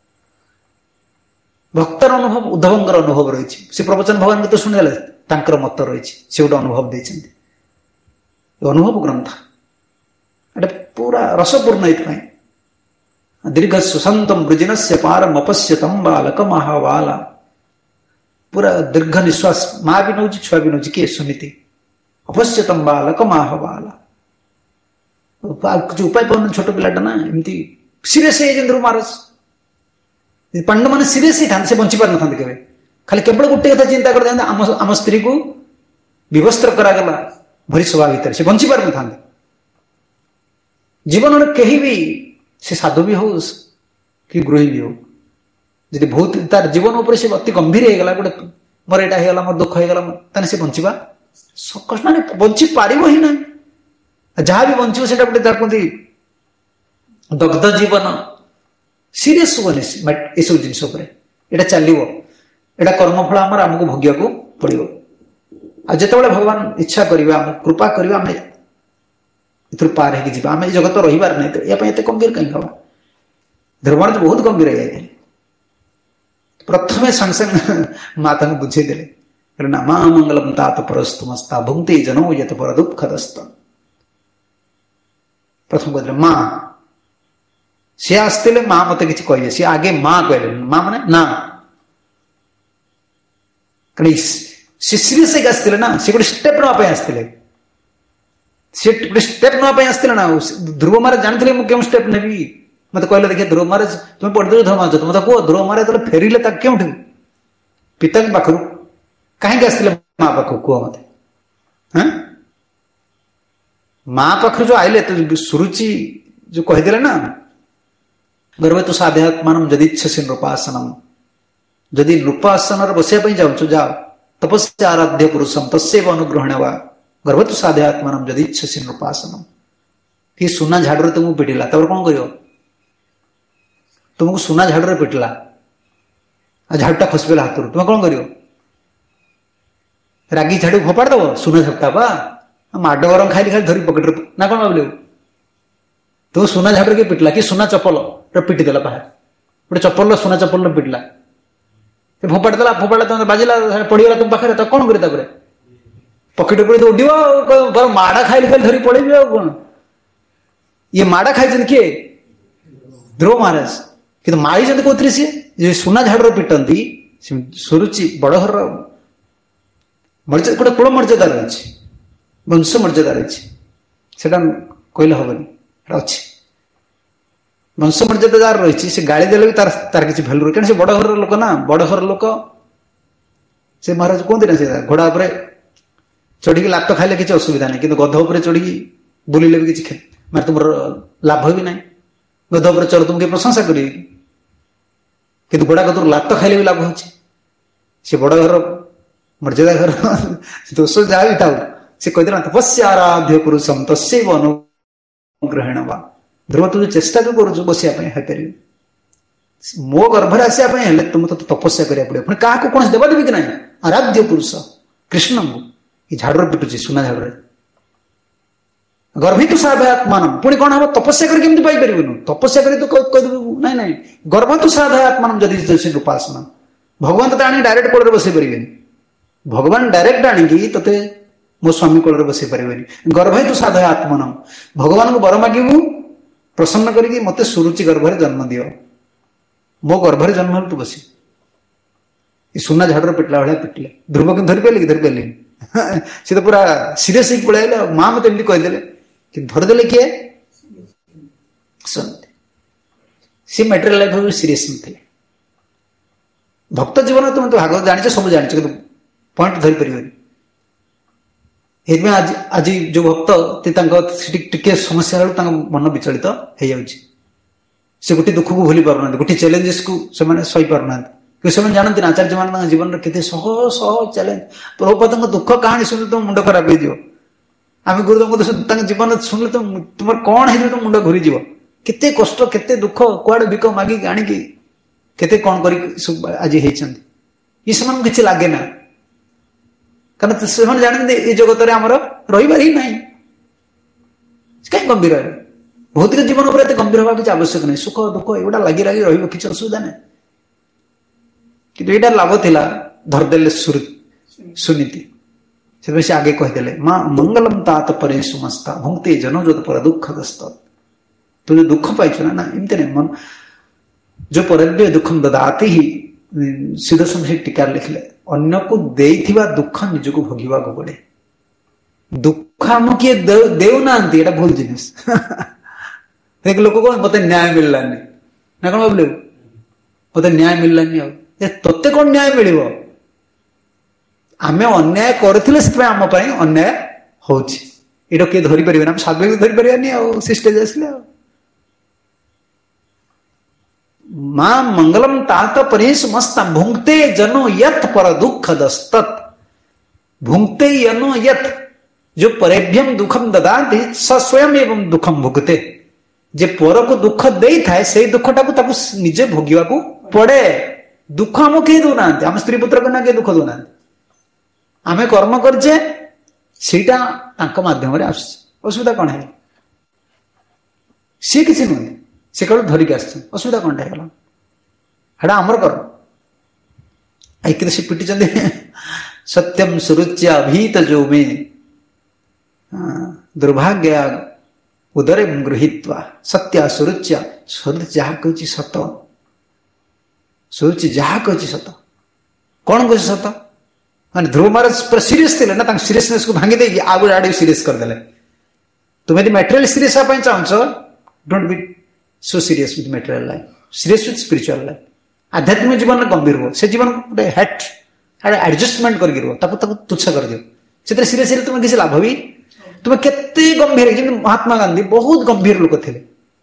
भक्तर अनुभव उद्धवंकर अनुभव रही से प्रवचन भगवान तो शुणिदेले तांकर मत रही से गोटे अनुभव देते अनुभव ग्रंथ एटा पूरा रसपूर्ण ये दीर्घ सुसंतम वृजिनस्य पारम अपश्यतम बालक महावाला पूरा दीर्घ निश्वास माँ भी नौ छुआ भी नौ किए सुनीति अपश्यतम बालक महावाला कुछ उपाय पान छोट पिलाटा ना एमती सीरीयस ध्रुव महाराज पांडव मैंने सीरीयस ही था से बंची पार ना के खाली केवल गोटे कथा चिंता करते आम स्त्री को विवस्त्र करागला भरी सभा भितर से बंची पार ना जीवन में कहीं भी से साधु भी हो कि गृही भी हो जी बहुत तार जीवन उपर से अति गंभीर हो गला गोटे मोर एटा हेगला मोर दुख हेगला ताने से बंचिबा कष्ट माने बंची पारिबो ही ना जहाँ भी बंचिबो सेटा गोटे तार कोंती दग्ध जीवन सीरियस होनी ए सब जिनस उपरे एटा चलिबो एटा कर्मफल आमर हमको भोगिया को पड़िबो आ जेतेबेले भगवान इच्छा करिबा हम कृपा करिबा हम इथुर पार हेकि जीवा आम जगत रहीबार नहीं तो या एत गंभीर कहीं हवा ध्रुवण बहुत गंभीर है प्रथम संग संग माता को बुझे देले ना मां मंगलम तात परस्तुमस्ता भुंक्ति जनो यत पर दुःखदस्त प्रथम कहते मां सी आसते मां मत कि कहे सी आगे मां कहले मां माने ना कहीं शिश्री से आसते ना सी गोटे स्टेप नापे आसते सी गोटे स्टेप नापे आसते ना ध्रुव महाराज जानते मुझे क्यों स्टेप नेबी मत कहले देखिए ध्रुव महाराज तुम पढ़ते ध्रुव महाराज मत कह ध्रुव महाराज तो फेरिले क्यों पिता पाखु कहीं आसते माँ पाख कह मत हाँ माँ पाख जो आइले तो सुरुचि जो कहीदे ना गर्वे तो साध्यात्मान जदि इच्छसी नृपासनम जदि नृपासन बसवाई जाऊँ जाओ तपस्या आराध्य पुरुषम तस्व अनुग्रहण वा गर्वे तो साध्यात्मान जदि इच्छसी नृपासनम कि सुना झाड़ू तुमको पिटिला तब कौन कर तुमको सुना झाड़ू पिटला झाड़ूटा खसपला हाथ तुम कौन कर रागी झाड़ू फोपाड़ दब सुना झपटा बा माड गरम खाई खाली धरी पकेट ना कौन भाव तुम सुना झाड़ू के पिटला कि सुना चपल पिटी देला बाहर गोटे चपल सुना चपल पिटला फोपाड़ देला फोपाड़ा तुम बाजिला पड़गला तुम पाखे तो कौन करे पकेट उड़ उड़ माड़ा खाई खाली धरी पड़े कौन ये माड़ा खाई किए ध्रुव महाराज कि मारी जब कौन सी सुना झाड़ू पिटती सुरुचि बड़घर मर्यादा गोटे कुल मर्यादा रही वंश मर्यादा रही से कहले हेनी अच्छी वंश मर्यादा जार रही से गाड़ी देले भी तार तार किसी भैल्यू रही क्या बड़ घर लोक ना बड़ घर लोक से महाराज कहते ना से घोड़ा उपर चढ़ी लात खाइले किसी असुविधा नहीं कि गध उपर चढ़ी बुलिले भी किसी मारे तुम लाभ भी ना गध उपर चढ़ तुमको प्रशंसा करी कि घोड़ा गधर लात खाइले भी लाभ अच्छे से बड़ घर मर्यादा घर दोष जहाँ भी था से कहते ना तपस्या आराध्य पुरुषम तस्व अनुग्रहण वा ध्रुव तुझे चेष्टा जो कर बसापार मो गर्भ आसापे तुम तो तपस्या करा पड़े पुणी क्या कौन देवदेवी कि ना आराध्य पुरुष कृष्ण को ये झाड़ू पिटुची सुना झाड़ू गर्भित साधयात्मान पुणी कौन हम तपस्या करके पाइपर तपस्या कर कहदेव ना ना गर्भतु साधयात्मान जदि उपासना भगवान तो आनी डायरेक्ट कोल बसई पारे भगवान डायरेक्ट आनिकी ते मो स्वामी कोल बसई पारे गर्भे तो साधयात्मान भगवान को वर मागू प्रसन्न करके मत सुरुचि गर्भर जन्म दियो मो गर्भर जन्म तू बस सुना झाड़ू पिटला भाया पिटले ध्रुव कि धरी पारे कि धरी पारे सी तो पूरा सीरीयस पलैले माँ मत एमती कहीदे कि धरदेले किए सी मेटेरियल लाइफ सीरीयस नथिले भक्त जीवन तुम तो भागवत जानी सब जानी कि पॉइंट धरी पारे आज आज जो भक्त टे समस्या मन विचलित हो जाऊँगी से गोटे दुख को भूली पारना गोटे चैलेंजेस को से सही पारना कि जानते ना आचार्य मान जीवन में सह सह चैलेंज प्रभुपाद दुख कहानी शुणी तुम मुंड खराब हो आम गुरुदेव जीवन शुणिले तो तुम कौन है तुम मुंड घूरीज केते कष्ट केते दुख कुआड़े बिक मागिक आणिकी केते कौन कर आज ये कि लगे ना कारण से जानते ये जगत में आमर रही ही ना कहीं गंभीर है भौतिक जीवन पर गंभीर हवा किसी आवश्यक नहीं सुख दुख एगुड़ा लगी लगी रही किसी असुविधा नहीं कि यहाँ लाभ था धरदेले सुनीति से आगे कहीदे माँ मंगलम तात परे सुमस्ता भुंक्ति जनो जो पर दुखदस्त तू जो दुख पाइचु ना एमती नहीं मन जो परव्य दुखम ददाती ही सीधा से टीकार लिखले अन्य को देइथिबा दुख निजको भोगिबा को पड़े दुख हम किए देव ना भूल जिनिस देख लोक को मत न्याय मिललानी ना कौन भाव मत न्याय मिललानी तोते कौन न्याय मिल आम अन्याय करते आम अन्याय होची ये किए धरी पारे ना साधु धरी पारे स्टेज आसले मां मंगलम तात परेश मस्ता भुंगते जनो यथ पर दुख दस्तत भुंगते यनो यथ जो परेभ्यम दुखम ददाति स स्वयं एवं दुखम भुगते जे पर को दुख दे थाए से दुखटा को ताको निजे भोगिवा को पड़े दुख हम के दौना आम स्त्री पुत्र को ना के दुख दौना आम कर्म करजे सीटा माध्यम असुविधा कौन है सी किसी नुह सी कल धरिक आस असुविधा कौन है हेड़ा आमर कर्म आई सी पिटी सत्यम सुरुच्य अभीत जो में दुर्भाग्य उदरे गृहीत्वा सत्य सुरुच्य सुरुच जहा कही सत सुरुचि जहा कही सत कौन कह सत माने ध्रुव महाराज पूरा सीरीयस थे ना सीरीयसनेस को भांगी देगी आगु आड़े सीरीयस करदे तुम्हें मेटेरियल सीरीयस हाँ चाहो don't be so serious with material life serious with spiritual life आध्यात्मिक जीवन गंभीर हो से जीवन गोटे हैट एडजस्टमेंट करके रुह तुच्छ कर दियो से सीरीयस तुम्हें किसी लाभ भी तुम्हें केते गंभीर जमी महात्मा गांधी बहुत गंभीर लोक थे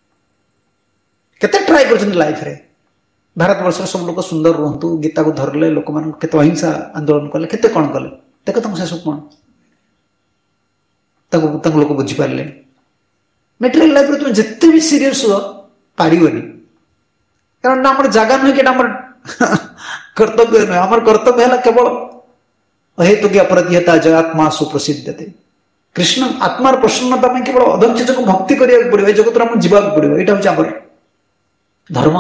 केते ट्राई कर लाइफ रे भारत वर्ष सब लोग सुंदर रुहतु गीता को धरले लोक मान केते अहिंसा आंदोलन कले केते कौन कले देख तुम शेष कौन तक लोक बुझी पारे मेटेरियल लाइफ तुम जिते भी सीरीयस हो पारिबनी कारण आम जगह नुहे कि कर्तव्य नुहे आम कर्तव्य है केवल अहेतुक अपराधियता जय आत्मा सुप्रसिद्धते कृष्ण आत्मार प्रसन्नता में केवल अधम को भक्ति करिया पड़ो जगत आम जीवा पड़ो यहाँ हूँ धर्म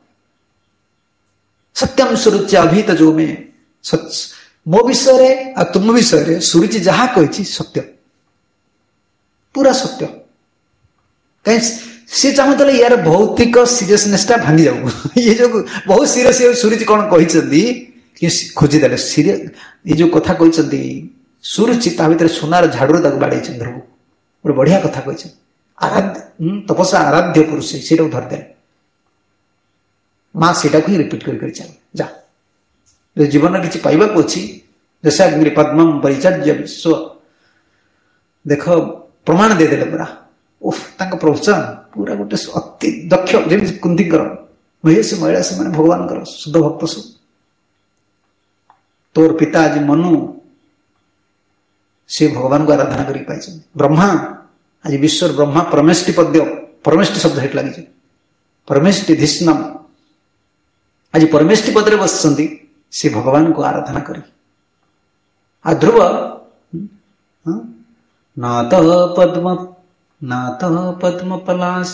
सत्यम सुरुचि अभीत जो में मो विषय तुम विषय सुरुचि जहा कही सत्य पूरा सत्य कहीं सी चाहूले यार भौतिक सीरियसनेसटा भांगी जाऊ ये जो बहुत सीरियस सुरुचि कौन कही खोजिदे सीरियस ये जो कथा कहते सुरुचि ता भर सोनार झाड़ू तक बाड़े ध्रुव गोटे बढ़िया कथा कही आराध्य तपस्या आराध्य पुरुष से धरदे माँ से रिपीट कर चल जा जो जीवन किसी पाइबा अच्छी जैसे पद्म परिचर्य विश्व देख प्रमाण देदे पूरा उफ तांका प्रवचन पूरा गोटे अति दक्ष जमी कुंती महेश महिला से मैंने भगवान शुद्ध भक्त सब तोर पिता आज मनु से भगवान को आराधना कर ब्रह्मा आज विश्व ब्रह्मा परमेष्टि पद्य परमेष्टि शब्द हेट लगी परमेष्टि धिष्णम आज परमेष्टि पदरे बस से भगवान को आराधना करी आ ध्रुव नात पद्म नात पद्म पलास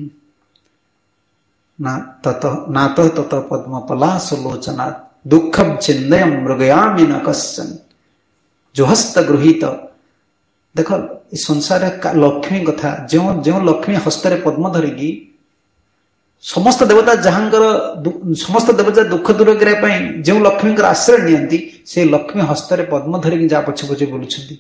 नात तत पद्म पलास लोचना दुखम चिंदयम मृगयामी न कश्चन जो हस्त गृहीत देख संसार लक्ष्मी कथा जो जो लक्ष्मी हस्तरे पद्म धरिकी समस्त देवता जहांकर समस्त देवता दुख दूर करने जो लक्ष्मी आश्रय नियंती से लक्ष्मी हस्तरे पद्म धरिकी जहाँ पछे पछे बोलुछंती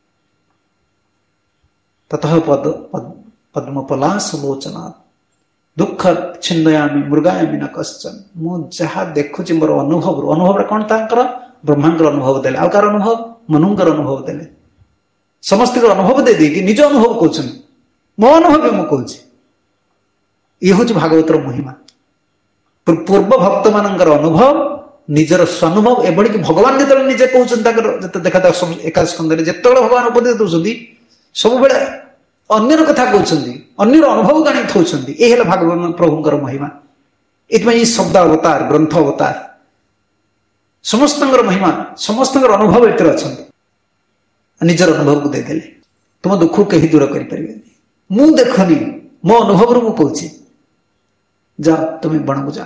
ततः पद पद्म पलास लोचना दुख छिंदयामी मृगायामी न कश्चन मु जहा देखुची मोर अनुभव अनुभव कौन तांकर ब्रह्मांकर अनुभव देले आ कार अनुभव मनुंकर अनुभव देले समस्त अनुभव दे देकी निज अनुभव कहउछन मो अनुभव मु कहउछि ये हूँ भागवतर महिमा पूर्व भक्त मानकर अनुभव निजर स्वानुभव एभली कि भगवान जो निजे कहते देखा एकादश स्कंदे जिते भगवान उपदेश दौरान सब बेले अन्यर कथा कहते अन्यर अनुभव गाणी थोचंती ये है भागवत प्रभुंकर महिमा ये शब्द अवतार ग्रंथ अवतार समस्त महिमा समस्त अनुभव एटर अच्छा निजर अनुभव को देदेले तुम दुख कहीं दूर करें मु देखनी मो अनुभव रू मुझे जा तुम्हें बण को जा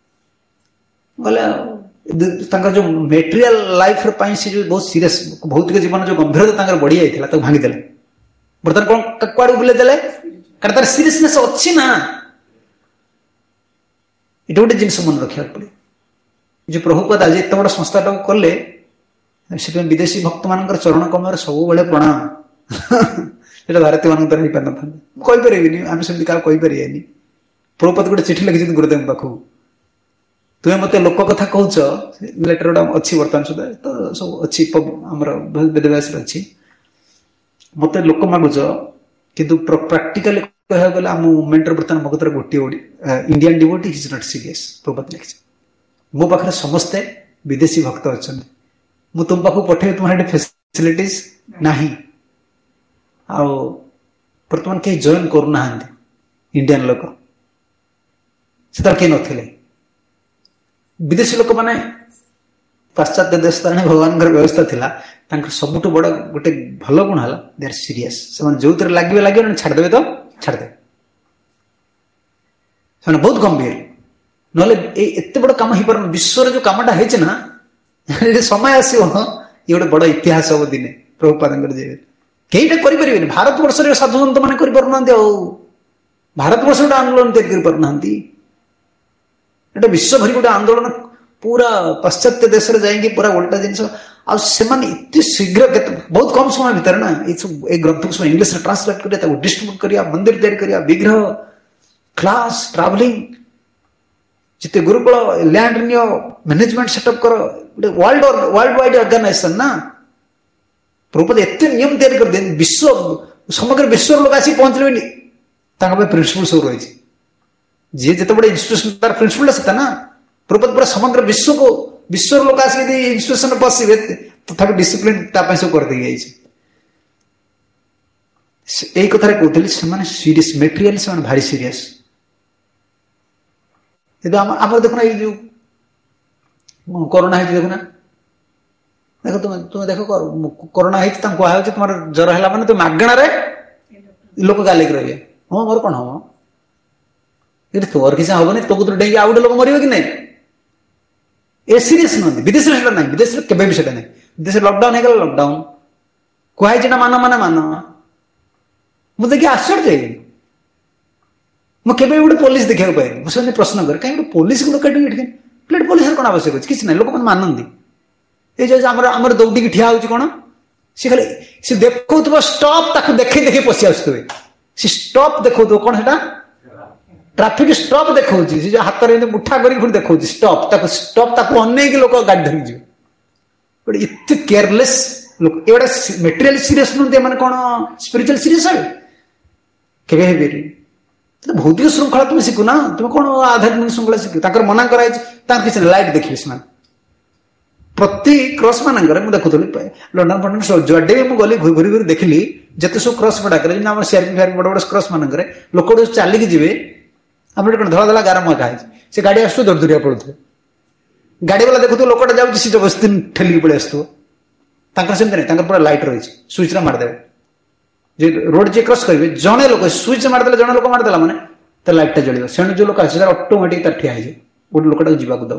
बोले जो मेटेरियल लाइफ से जो बहुत सीरियस भौतिक जीवन जो गंभीरता बढ़ी जाता भांगीदे बर्तमान कौन कुआड़ बुले देले कारण तार सीरियसनेस अच्छी ना ये गोटे जिन मन रखा पड़े जो प्रभुपद आज एत बड़ा संस्थाटा कले से विदेशी भक्त मान चरण कमल सब बड़े प्रणाम भारतीय मान द्वारा हो पार ना कहीपरि आम सेमती क्या कहीपरि प्रभुपद गोटे चिठी लिखी गुरुदेव पाखु तुम्हें मत लोक कथा कह लेटर गुड़ा अच्छी बर्तमान सुधा तो सब अच्छी आमर वेदव्यास अच्छी मत लोक मागुच किंतु प्राक्टिकली कह गला आम मुवमेंट बर्तमान मो कतर गोटे Indian devotee is not serious Prabhupada लिखिছে मो पाखरे समस्ते विदेशी भक्त अच्छा मु तुम पाखु पठे तुम्हारे फैसिलिटीज नाही आउ बर्तमान कहीं जॉइन करना इंडियन लोक से कहीं नथिले विदेशी लोक माने पाश्चात्य देश भगवान व्यवस्था थिला सबुठ बड़ गोटे भल गुण है दे आर सीरियस से जो लगे लगे छाड़देवे तो छाड़देवे से बहुत गंभीर ना एत बड़ कम हो पार विश्व जो कमटा है ना समय आसो ये गोटे बड़ इतिहास हम दिने प्रभुपाद कईटा करें भारत वर्ष साधु सन्त मैंने कर भारत वर्ष गोटे आंदोलन तैयारी कर विश्व भरी गोटे आंदोलन पूरा पाश्चात्य देश में जाएंगे पूरा उल्टा जिनस आते शीघ्र बहुत कम समय भितर ना ये ग्रंथ को इंग्लिश में ट्रांसलेट करिया डिस्ट्रीब्यूट करिया मंदिर तैयारी करिया विग्रह क्लास ट्रावेलिंग जिते गुरुकुल लैंड नियो मैनेजमेंट सेटअप कर वर्ल्ड वर्ल्ड वाइड ऑर्गेनाइजेशन ना प्रभुपाद एते नियम तैयारी कर देन विश्व समग्र विश्व लोग आसी पहुंचले प्रिंसिपल सब रही जी जिते बड़े इंस्टीट्यूशन तार प्रिंसिपल से ना प्रभुपाद पूरा समग्र विश्व को विश्व लोक आस इंस्टीट्यूशन पशे तथा डिसिप्लिन सब कर दे यही कथा कहते सीरीयस मेटेरियल से भारी सीरीयस आम देखना ये जो कोरोना है देखना देख तुम तुम देख कोरोना है तुम ज्वर है मैंने तुम मगणार लोक गालिक रही हाँ मोर कौन हम ये तोर किसी हेनी तो डेंगी आउ गए लोक मर कि नहीं ए सीरीयस नुहति विदेश में ना विदेश में केवे भी ना विदेश लॉकडाउन है लॉकडाउन कहुई मान मान मान मुझे देखिए आश्चर्य मुझे गोटे पुलिस देखा पाए मुझे प्रश्न कर कहीं पुलिस को प्लेट पुलिस कौन आवश्यक अच्छे किसी ना लोक मैंने मानती ये आम दौड़ी की ठिया हो कौन सी खाली सी देखो स्टॉप ताक देखे देखे पशि आसुवे सी स्टॉप देखो कौन है ट्राफिक स्टॉप देखा जो हाथ में मुठा कर देखा स्टॉप ताको स्टॉप ताको अनेक लोग गाड़ी धरिक जी इतने केयरलेस लोग ये मेटेरियल सीरीयस नुहति मैंने कौन स्पिरिचुअल सीरीयस है केवे भौतिक श्रृंखला तुम शिखु ना तुम कौन आध्यात्मिक श्रृंखला शिखु मना कराई किसी लाइट देखिए से प्रति क्रॉस मानक देखुली लंडन फंडन जुआडे भी गली घूरी घूरी देखिली जिते सब क्रॉस गुड़ाक सीआरपी फार बड़ बड़ क्रॉस मानक लोक चलिकी जी आम कौन धला धला गार मका से गाड़ी आस दौड़ दौड़िया पड़े गाड़ी वाला देखो लोकटा जाऊँ सी जबरदस्ती ठेलिक पड़े आसो सेमती नहीं पूरा लाइट रही स्विच मारदेवे जे रोड जे क्रॉस करेंगे जड़े लोक स्विच मारदे जड़े लोक मारदेला मैंने तो लाइटा जल्द से जो लोक आस ऑटोमेटिक तार ठिया है गोटे लोकटा जावाक दो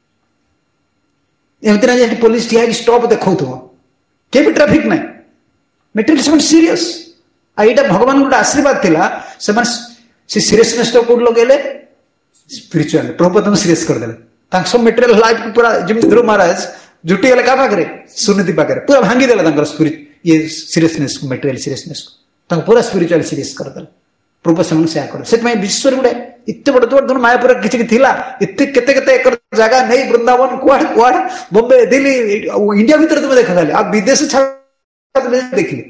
एमती ना पुलिस ठिया स्टॉप देखो के भी ट्राफिक ना मेटेरियल सीरीयस आईटा भगवान गोटे आशीर्वाद थिला से सीरियसनेस कौट लगे स्पिरिचुअल प्रभुपाद सीरीयस करदे सब मेटेरियल लाइफ पूरा जमी ध्रुव महाराज जुटी गले क्या पाखे सुनीति पाखे पूरा भांगीदेला स्पिरिट ये सीरियसनेस मेटेरियल सीरियसनेस को पूरा स्पिरिचुअल सीरीयस करदे प्रभुपाद से कर विश्व गोटे इतने बड़ बड़ मायापुर किसी थी इतने केते केते एकर जगह नहीं वृंदावन कुआड़ कुआड़ बॉम्बे दिल्ली इंडिया भीतर तुम देख खाली आप विदेश देखिए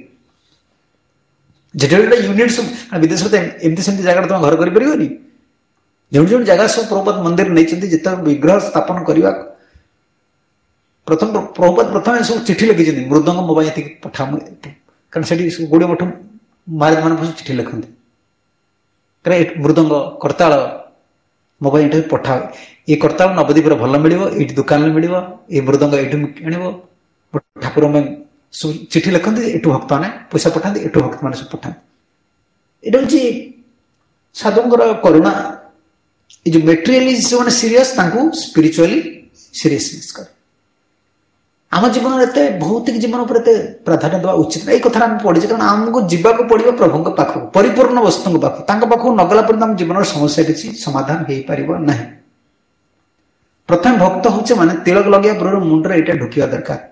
जेटे यूनिट्स विदेश एमती सेमती जगह तुम घर कर जो जो जगह सब प्रभुपाद मंदिर नहीं जिते विग्रह स्थापन करने प्रथम प्रभुपाद प्रथम सब चिठी लिखी मृदंग मोबाइल ये पठा कारण से गोड़े मठ महाराज मान चिठी लिखते मृदंग करताल मोबाइल ये पठा ये करताल नवद्वीप भल मिल ये दुकान में मिल ये मृदंग ये आण ठाकुर में चिठी लिखते एटू भक्त मैंने पैसा पठा एटू भक्त मैंने सब पठा ये हूँ साधुंर करुणा ये जो मेटेरियली जो सीरीयस स्पिरिचुअली सीरीयसनेस कर आम जीवन में भौतिक जीवन पर प्राधान्य देवा उचित ना कथा पढ़ी कारण आमको जावाक पड़ो प्रभु पाखक परिपूर्ण वस्तु पाखक पाखक नगला पर आम जीवन समस्या किसी समाधान हो पार ना प्रथम भक्त हूँ माने तिलक लगे पूर्व मुंडे यहाँ ढुकिया दरकार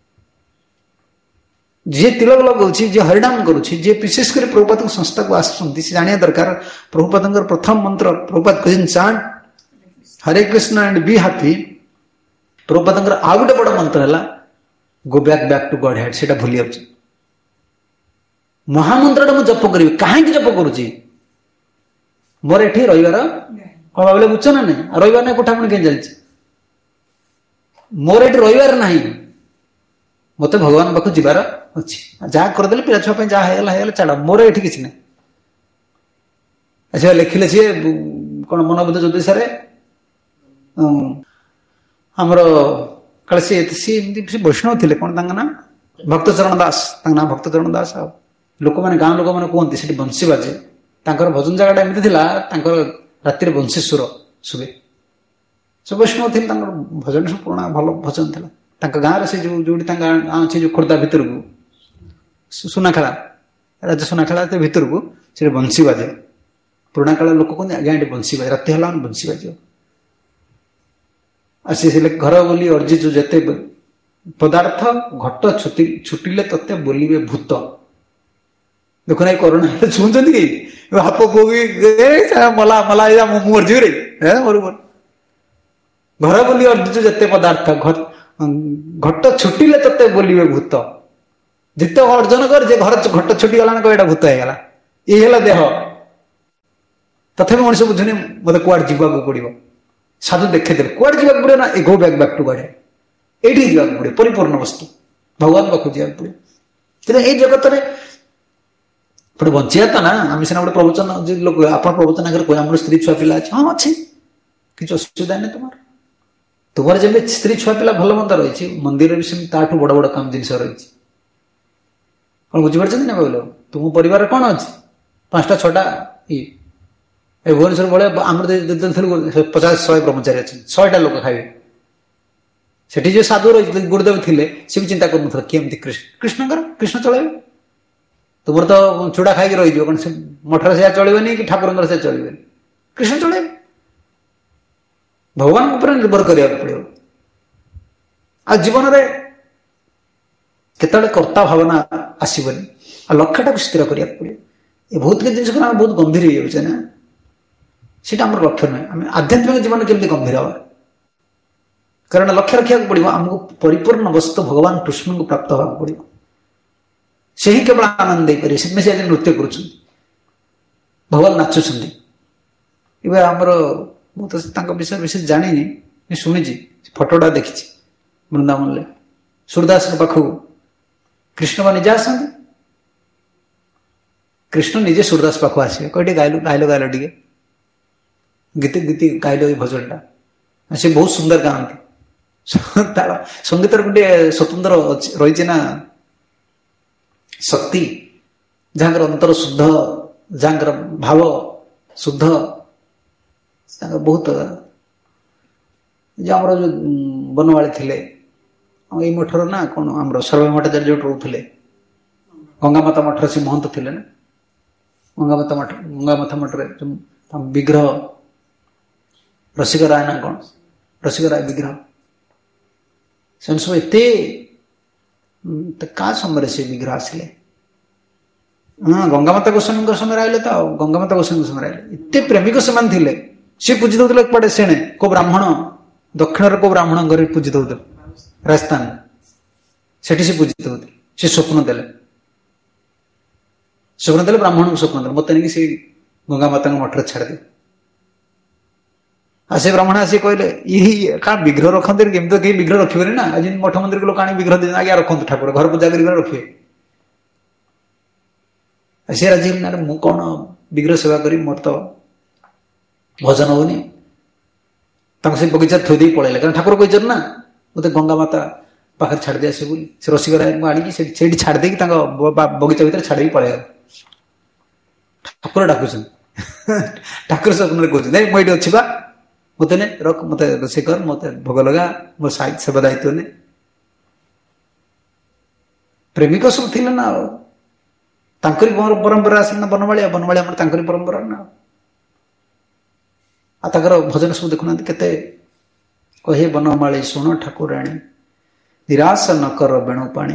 जी तिलक लगाऊँ जी हरिनाम करुच्ची जी विशेषकर प्रभुपाद संस्था को आसुँच जाना दरकार प्रभुपाद प्रथम मंत्र प्रभुपाद कहते chant Hare Krishna and be happy Prabhupada आउ गोटे बड़ मंत्र है go back back to godhead से भूली जाऊँ महामंत्र मुझे जप करी कहीं जप करुच्ची मोर एठी रविवार कौन भाविले बुझ ना नहीं रविवार ना कोठा कहीं चलती मोर एठी रविवार ना मत भगवान पाख जीवार अच्छी जहाँ करदे पिला छुआ जहाँ छाड़ मोर ये किसी ना अच्छा लिखिले सी कौन मनोबुद्ध ज्योतिष आमर काले सी सी वैष्णव थे कौन ना भक्तचरण दास ना भक्तचरण दास आ लोक मैंने गाँव लोक मैंने कहते से बंशी बाजे भजन जगह एमती राति बंशी सुर शुभे सब वैष्णव थे भजन सब पुराणा भल भजन था गाँव से जो जो गाँव अच्छे जो खोर्धा भितर को सुनाखेला राजा सुनाखेला भितर को से बंशी बाजे पुराणा काल लोक कहते आज्ञा ये बंशी बाजे राति है बंशी बाज आसी घर बोली अर्जी जो जेते पदार्थ घट छुटी छुटिले तत्ते बोलिबे भूत देखो ना कोरोना सुनते कि हाप बोगी मला मला मर्जी रे बरबर घर बोली अर्जी जो जेते पदार्थ घट छुटिले तत्ते बोलिबे भूत जिते अर्जन कर जे घर घट छुटी गला कह भूत होगा ये देह तथापि मनुष्य बुझुनि मत कुआड़ जीवा पड़ो साधु देखे कुआड़ जीवा पड़े ना ए गो बैक बैक टू गाड़े ये जावाक पड़े परिपूर्ण वस्तु भगवान पाक जावाक पड़े ये जगत में गोटे बंचिया तो ना आम सीना गोटे प्रवचन लोक आप प्रवचन आगे कह आम स्त्री छुआ पिला अच्छे हाँ अच्छे किसी असुविधा नहीं तुम तुम जब स्त्री छुआ पिला भल मंद रही मंदिर भी सेम ताठू बड़ बड़ काम जिन रही कौन बुझीपार ना कहल तुम परिवार कौन अच्छे पांचटा छटा ये भुवनेश्वर भाई आम पचास शहे ब्रह्मचारी अच्छे शहेटा लोक खाइबे सेठी जो साधु रही गुरुदेव थे सी भी चिंता कर किमती कृष्ण कृष्णकर कृष्ण चल तुम तो चूड़ा खाई रही कौन से मठर से चलनी कि ठाकुर से चलवे कृष्ण चल भगवान निर्भर करा पड़ो आ जीवन में केत कर्ता भावना आसबनी आ लक्ष्यटा स्थिर करा पड़ो ये बहुत के जिन बहुत गंभीर हो जाए ना सीटा आम लक्ष्य नुहे आम आध्यात्मिक जीवन केमती गंभीर हवा कारण लक्ष्य रखा पड़ो आमको परिपूर्ण वस्तु भगवान कृष्ण को प्राप्त होगा पड़ो से ही केवल आनंद दे पारे से आज नृत्य कर भगवान नाचुं आमर मुझे विषय विशेष जानी शुणी फटोटा देखी वृंदावन में सूरदास पाखु कृष्ण बा निजे आसती कृष्ण निजे सूरदास पाखु आसवे कह गाइल गाइल गाइल टे गीत गीत गाइल भजनटा से बहुत सुंदर गाँति तार संगीत गोटे स्वतंत्र रही ना शक्ति जहाँ अंतर शुद्ध जहाँ भाव शुद्ध बहुत जो आम जो बनवाड़ी थे ये मठर ना कौन आम सर्वे मठाचार्य जो रोते गंगामाता मठर से महंत थे ना गंगामाता मठ गंगामाता मठर जो विग्रह रसिक राय ना कौन रसिक राय विग्रह से सब एत का समय से विग्रह आसिले हाँ गंगामाता गोस्वामी समय आइले तो गंगामाता गोस्वामी समय आइले एत प्रेमिक से थे सी पूजी दौले पड़े सेणे को ब्राह्मण दक्षिण को ब्राह्मण घर पूजी दौले राजस्थान से पूजी दौले सी स्वप्न देले स्वप्न देले ब्राह्मण को स्वप्न देले मत नहीं गंगामाता मठर छाड़ दे आ से ब्राह्मण आसी कहले ये क्या विग्रह रखते केमी तो कहीं विग्रह रखे ना आज मठ मंदिर को लोग आने विग्रह दे आगे रखते ठाकुर घर पूजा कर रखे सी राजी मु कौन विग्रह सेवा करी मोर तो भजन होनी से बगीचा थोदे पलैले कारण ठाकुर कही ना मत गंगामाता पाखे छाड़ दिया से बोली से रसिक राय आनी छाड़ दे बगीचा भर छाड़ पलैया ठाकुर डाकुन ठाकुर स्वप्न कहते नहीं मुझे अच्छी बा मत ने रख मत रोसे कर मत भोग लगा मो साहित्य सेवा दायित्व ने प्रेमिक सब थे ना तांकरी परंपरा आस ना बनवाड़ी बनवाड़ी आम तांकरी परंपरा ना आ ताकर भजन सब देखुना केते कहे बनमाली शुण ठाकुराणी निराश न कर बेणु पाणी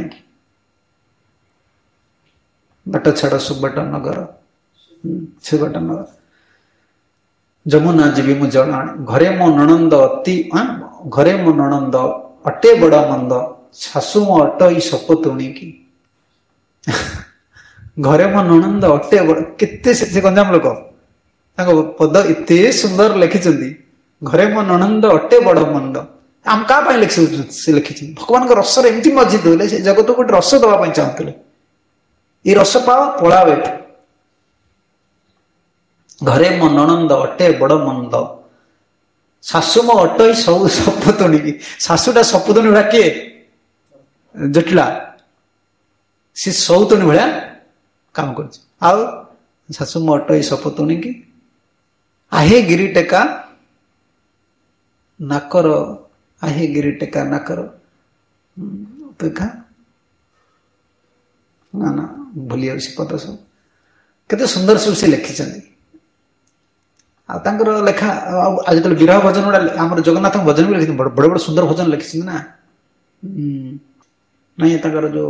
बट छाड़ सुबट नगर सुबट नगर जमुना जीवी मु जला घरे मो ननंद अति घरे मो ननंद अटे बड़ मंद शाशु मो अट ई सपतुणी की घरे मो ननंद अटे बड़ केते से गंजाम लोक पद एते सुंदर लिखिं घरे मो ननंद अटे बड़ मंद आम क्या लिखि लिखि भगवान रस एमती मस्जिद होले से जगत को रस दवाई चाहते ये रस पाओ पलाओ एठ घरे मो ननंद अटे बड़ मंद शाशु मो अट सब सपुतुणी की शाशुटा सपुतुणी भाया किए जटिला सी सौतुणी भाया काम कर शाशु मो अट सपुतुणी की आहे गिरी टेका नाकर आहे गिरी टेका नाकर अपेक्षा ना ना भूली जाऊँ पद सब केते सुंदर सब से लिखि आर लेखा आज जो विरह भजन गुड़ा आम जगन्नाथ भजन भी लिखी बड़े बड़े सुंदर भजन लिखी ना नहीं तर जो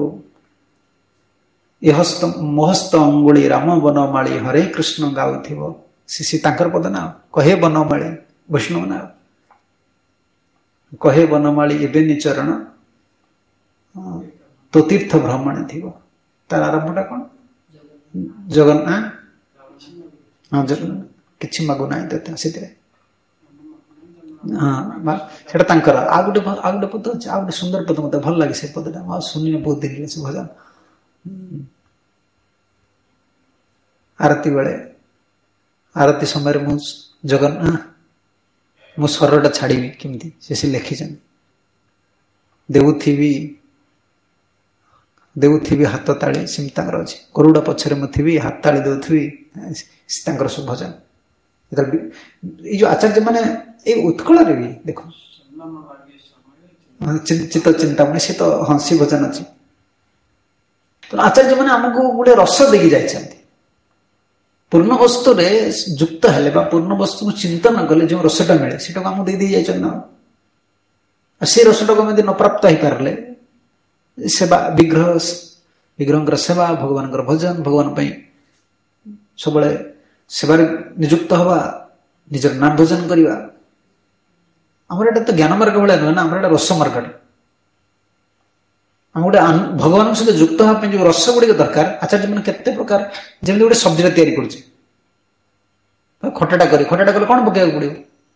यहस्त मोहस्त अंगुली राम बनमाली हरे कृष्ण गाऊ सी पद ना कहे बनमाली वैष्णव ना कहे बनमाली एबे चरण तो तीर्थ भ्रमण थी तार आरंभटा कौन जगन्नाथ हाँ जगन्नाथ किसी मगुना से हाँ से आ गोटे आ गोटे पद अच्छे आ गोटे सुंदर पद मत भल लगे से पदटा आ शुनि बहुत दिन से भजन आरती बेले आरती समय मु जगन्नाथ मो स्वरटा छाड़ी केमती से लिखि देउथी देउथी हाथ ताली सेमती अच्छे गरुड़ा पछरे मुझी हाथ ताली देउथी सब भजन ये जो आचार्य माने ये उत्कल भी देख चित्त चिंतामणि से तो हंसी भजन अच्छी तो आचार्य मैंने आमको गोटे रस देकी जाइए पूर्ण वस्तु रे युक्त हेले पूर्ण वस्तु को चिंतन कले जो रसटा मिले से आमको दे दी जाइए से रसटा को न प्राप्त हो पारे सेवा विग्रह विग्रह सेवा भगवान भजन भगवान सब सेवार निजुक्त हवा निजर नाम भोजन करवा आमर एटा तो ज्ञान मार्ग भाया नुहे ना आमर एटा रस मार्ग आम गोटे भगवान सहित युक्त हाँपे जो रस गुड़िक दरकार आचार्य मैंने केते प्रकार जमी गोटे सब्जी तैयारी कर खटाटा कर खटाटा कले कौन पकड़ पड़ो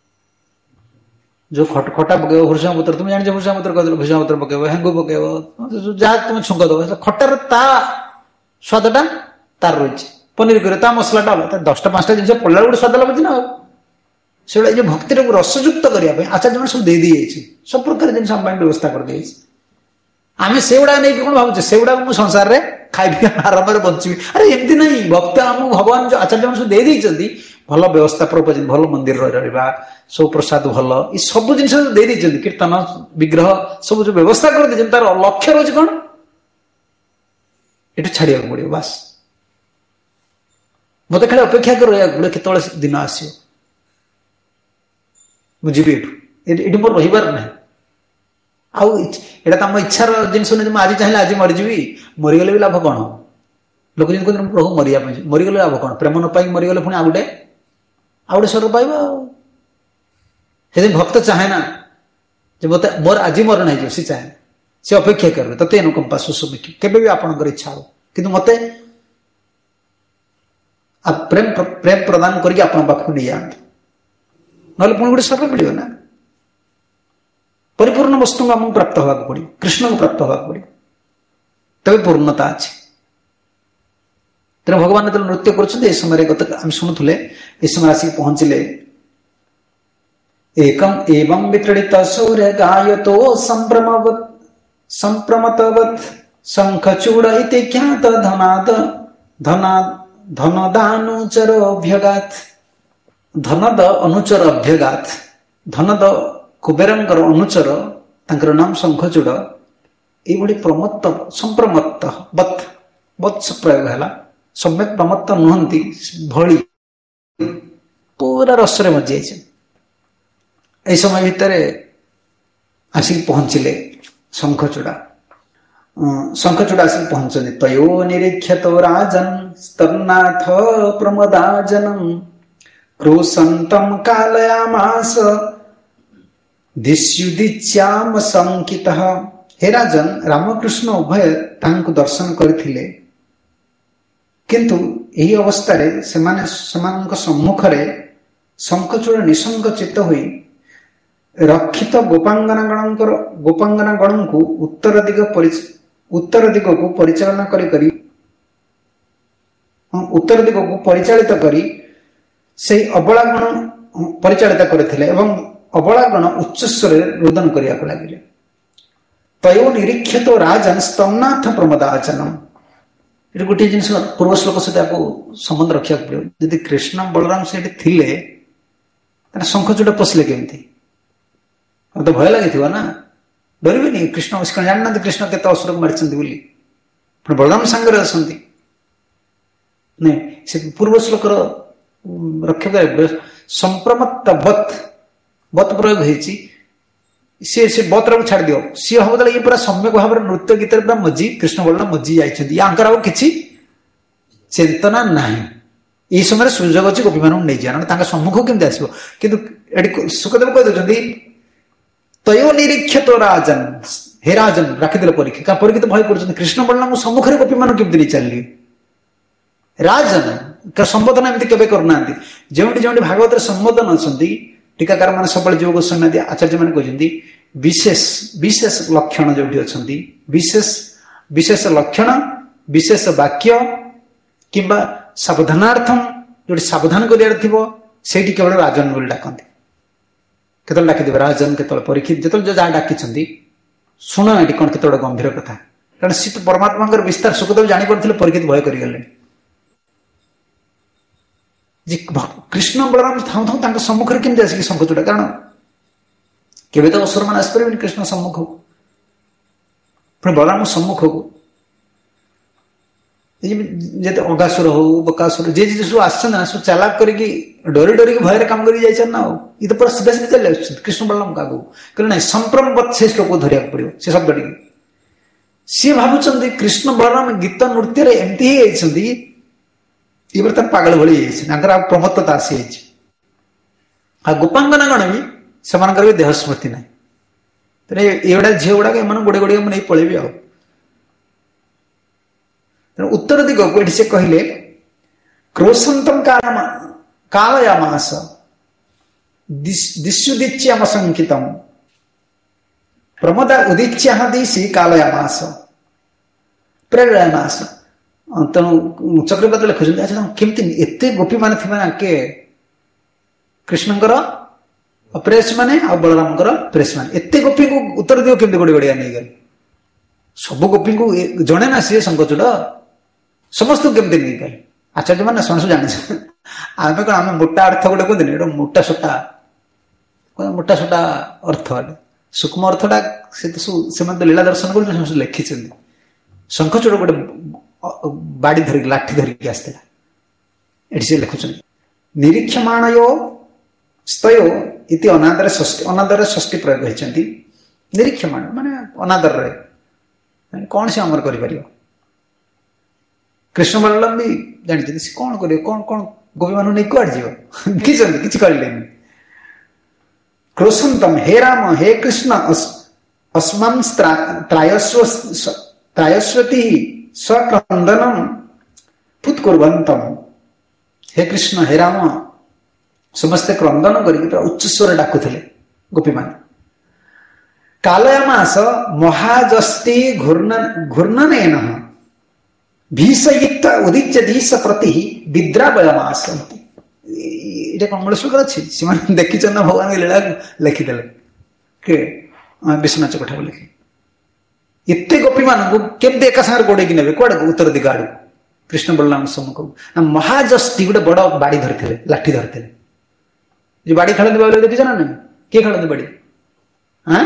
जो खटा पकड़ भूषा पत्र तुम जान भूषा पत्र कह भूषा पत्र पकड़ हेंगु पकड़ जहाँ तुम छुंक दब खटार ता स्वादटा तार रही पनीर करे ता मसलाटा अलग दसटा पांचटा जिन पड़ा गोटे स्वाद लगुच ना से जो भक्ति रसयुक्त करने आचार्य मैंने सब दे दी जाइए सब प्रकार जिन व्यवस्था कर दी आम से गुड़ा नहीं कौन भावुचे से गुड़ा मुझे संसार में खाई आराम बची अरे एमती नहीं भक्त आम भगवान जो आचार्य मैंने सब दे दी भल व्यवस्था प्रपोजन भल मंदिर रहा सब प्रसाद भल ये सब जिन दे दी कीर्तन विग्रह सब जो व्यवस्था कर दी तार लक्ष्य रोज कौन ये छाड़ा पड़ो बास मत खाली अपेक्षा कर रहा गोटे केत दिन आसो मुझे ये मोर रहीबार ना आईटा तो आम इच्छार जिनस आज चाहिए आज मरीजी मरीगले भी लाभ कौन लोक जो कहते प्रभु मरिया मरीगले लाभ कौन प्रेम न पाई मरीगले पुणी आ गोटे आ गोटे स्वर पाइबा से भक्त चाहे ना जो मत मोर आज मरण हो सी चाहे सी अपेक्षा करेंगे तते अनुकंपा सुसुमिकी केबे भी आपणकर इच्छा हो कि मत प्रेम प्रेम प्रदान करके आप पाखक नहीं जाते ना पुणी गोटे स्वर मिले ना परिपूर्ण वस्तु को आमको प्राप्त होगा पड़ो कृष्ण को प्राप्त होगा पड़ो तब पूर्णता अच्छी तेना भगवान जो नृत्य कर समय गत आम शुणुले ये समय आसिक पहुंचले एकम एवं वितृणित सूर्य गायतो संभ्रमवत् संप्रमतवत् शंखचूड़ इति ख्यात धनाद धनाद धनदानुचर अभ्यगात धनद अनुचर अभ्यगात धनद कुबेरंकर अनुचर तांकर नाम शंखचूड़ ये प्रमत्त संप्रमत्त बत् बत्स प्रयोग है सम्यक प्रमत्त नुहति भली पूरा रसरे मजी जाइए समय भितर आसिक पहुंचले शंखचूड़ा शंखचूड़ा आसिक पहुंचने तयो निरीक्ष तो राजन स्तरनाथ प्रमदाजनम क्रोशंतम कालयामास दिश्युदिच्याम संकितः हे राजन रामकृष्ण उभय तांको दर्शन करथिले किंतु यही अवस्था सम्मुखें शंखचूड़ निसंग चित्त हुई रक्षित गोपांगना गण गोपांगना गण को उत्तर दिग उत्तर दिग को परिचालना करी करी उत्तर दिग को परिचालित करी से अबला गण परिचालित करथिले एवं अबला गण उच्च स्वर रोदन करिया को लागिले तयो निरीक्षित राजन स्तम्नाथ प्रमदाचनम ये गोटे जिन पूर्व श्लोक सहित संबंध रखा पड़ो यदि कृष्ण बलराम से थिले शंखचूड़ पशिले केमती तो भय लगी ना डरबे नहीं कृष्ण जानना कृष्ण के असुर को मारी बलराम सांगे असंती नहीं से पूर्व श्लोक रक्षा संप्रमत्त बत बत प्रयोग होती सी से बतर को छाड़ दियो सी हम ये पूरा सम्यक भाव नृत्य गीत पूरा मजी कृष्ण बलराम मजी जाकर आउ कि चेतना ना ये समय सुजोग अच्छी गोपी मान नहीं जाए सम्मुख केमती आसो कि सुखदेव कहीदे तयो निरीक्षित राजन हे राजन रखिदे परीक्षा परीक्षित भय कर कृष्ण बलराम सम्मुखें गोपी मान केमती नहीं चलिए राजन संबोधन एमती केवे करना जो जो भागवत संबोधन अच्छा टीकाकार मान सब जीव गोस्वामी आचार्य मैंने कहते विशेष विशेष लक्षण जो अच्छा विशेष विशेष लक्षण विशेष वाक्य किंबा सावधानार्थम जो सावधान कर केवल राजन बोली डाकती केतल डाकिदेवे राजन केतल परीक्षित जो जहाँ डाकी शुण ये कौन केत गंभीर कथा कारण सी तो परमात्मा विस्तार सुखदेव जापर परीक्षित भय करगले कृष्ण बलराम थाऊ थाऊ सम्मुखें केमती आसिक शंखचूड़ा कारण केवे तो असुर मान आसपारे कृष्ण सम्मुख को पुणी बलराम सम्मुख को जैसे अगासुर हो बकासुर जे जे सब आसना सब चालाक करके डरी डरी भय काम कर ना ये तो पूरा सीधा सीधा चले कृष्ण बलराम क्या कहू ना संप्रमवत से श्लोक धरिया पड़ो से शब्द टी सी भावुं कृष्ण बलराम गीत नृत्य एमती ही ये बर्तमान पागल भाई प्रमत्तता आसी आ गोपांगना गण भी से देह स्मृति ना ये झील गुड़ाक एम गोड़े गोड़े नहीं पलैबी आ उत्तर दिग को से कहले क्रोशंतम कालयामास दिशुदीच्याम संकितम प्रमदा उदीच्या दिशि कालयामास प्रेरयामास तेणु चक्रवर्ती लिखुं अच्छा केमती एत गोपी मान थे कृष्णकर प्रेस मान आ बलराम प्रेस मान एत गोपी को उत्तर दिग केमती गोड़े गोड़िया नहीं गले सब गोपी को जड़े ना सी शंखचूड़ समस्त केमती नहीं गले आचार्य मैंने समस्त जाने आम कौन आम मोटा अर्थ गोटे कहते मोटा सोटा मोटा सोटा अर्थ सूक्ष्म अर्थटा से लीला दर्शन कर लिखी शंखचूड़ गोटे बाड़ी धरिक लाठी धरिक आसला ये लिखुं निरीक्षमाणयो स्तयो इति अनादर षष्ठी अनादर षष्ठी प्रयोग होती निरीक्षमाण माने अनादर रहे कौन से अमर कर कृष्ण बलराम भी जानते कौन कर कौन कौन गोपी मान नहीं कुआड़ जीव कि करें क्रोशंतम हे राम हे कृष्ण अस्मान् त्रायस्व त्रायस्वती स्वक्रंदनम फुत्कुर्वन्तम हे कृष्ण हे राम समस्ते क्रंदन कर उच्च स्वर डाकुले गोपी मान कालयामास महाजस्ती घूर्णन भीषयुक्त उदीच्य दीश प्रति विद्रावयमास ये कौन मूल श्लोक अच्छी से देखी ना भगवान लीला लिखिदेले के विश्वनाथ कठा को लिखी एत गोपी मान केमती एका सागर गोड़े ने कौड़ उत्तर दिग आड़ कृष्ण बलराम सम्मुख महाजस्ती गोटे बड़ बाड़ी धरते लाठी धरते जो बाड़ी खेलती बाबू देखी ना नहीं किए खेलती बाड़ी हाँ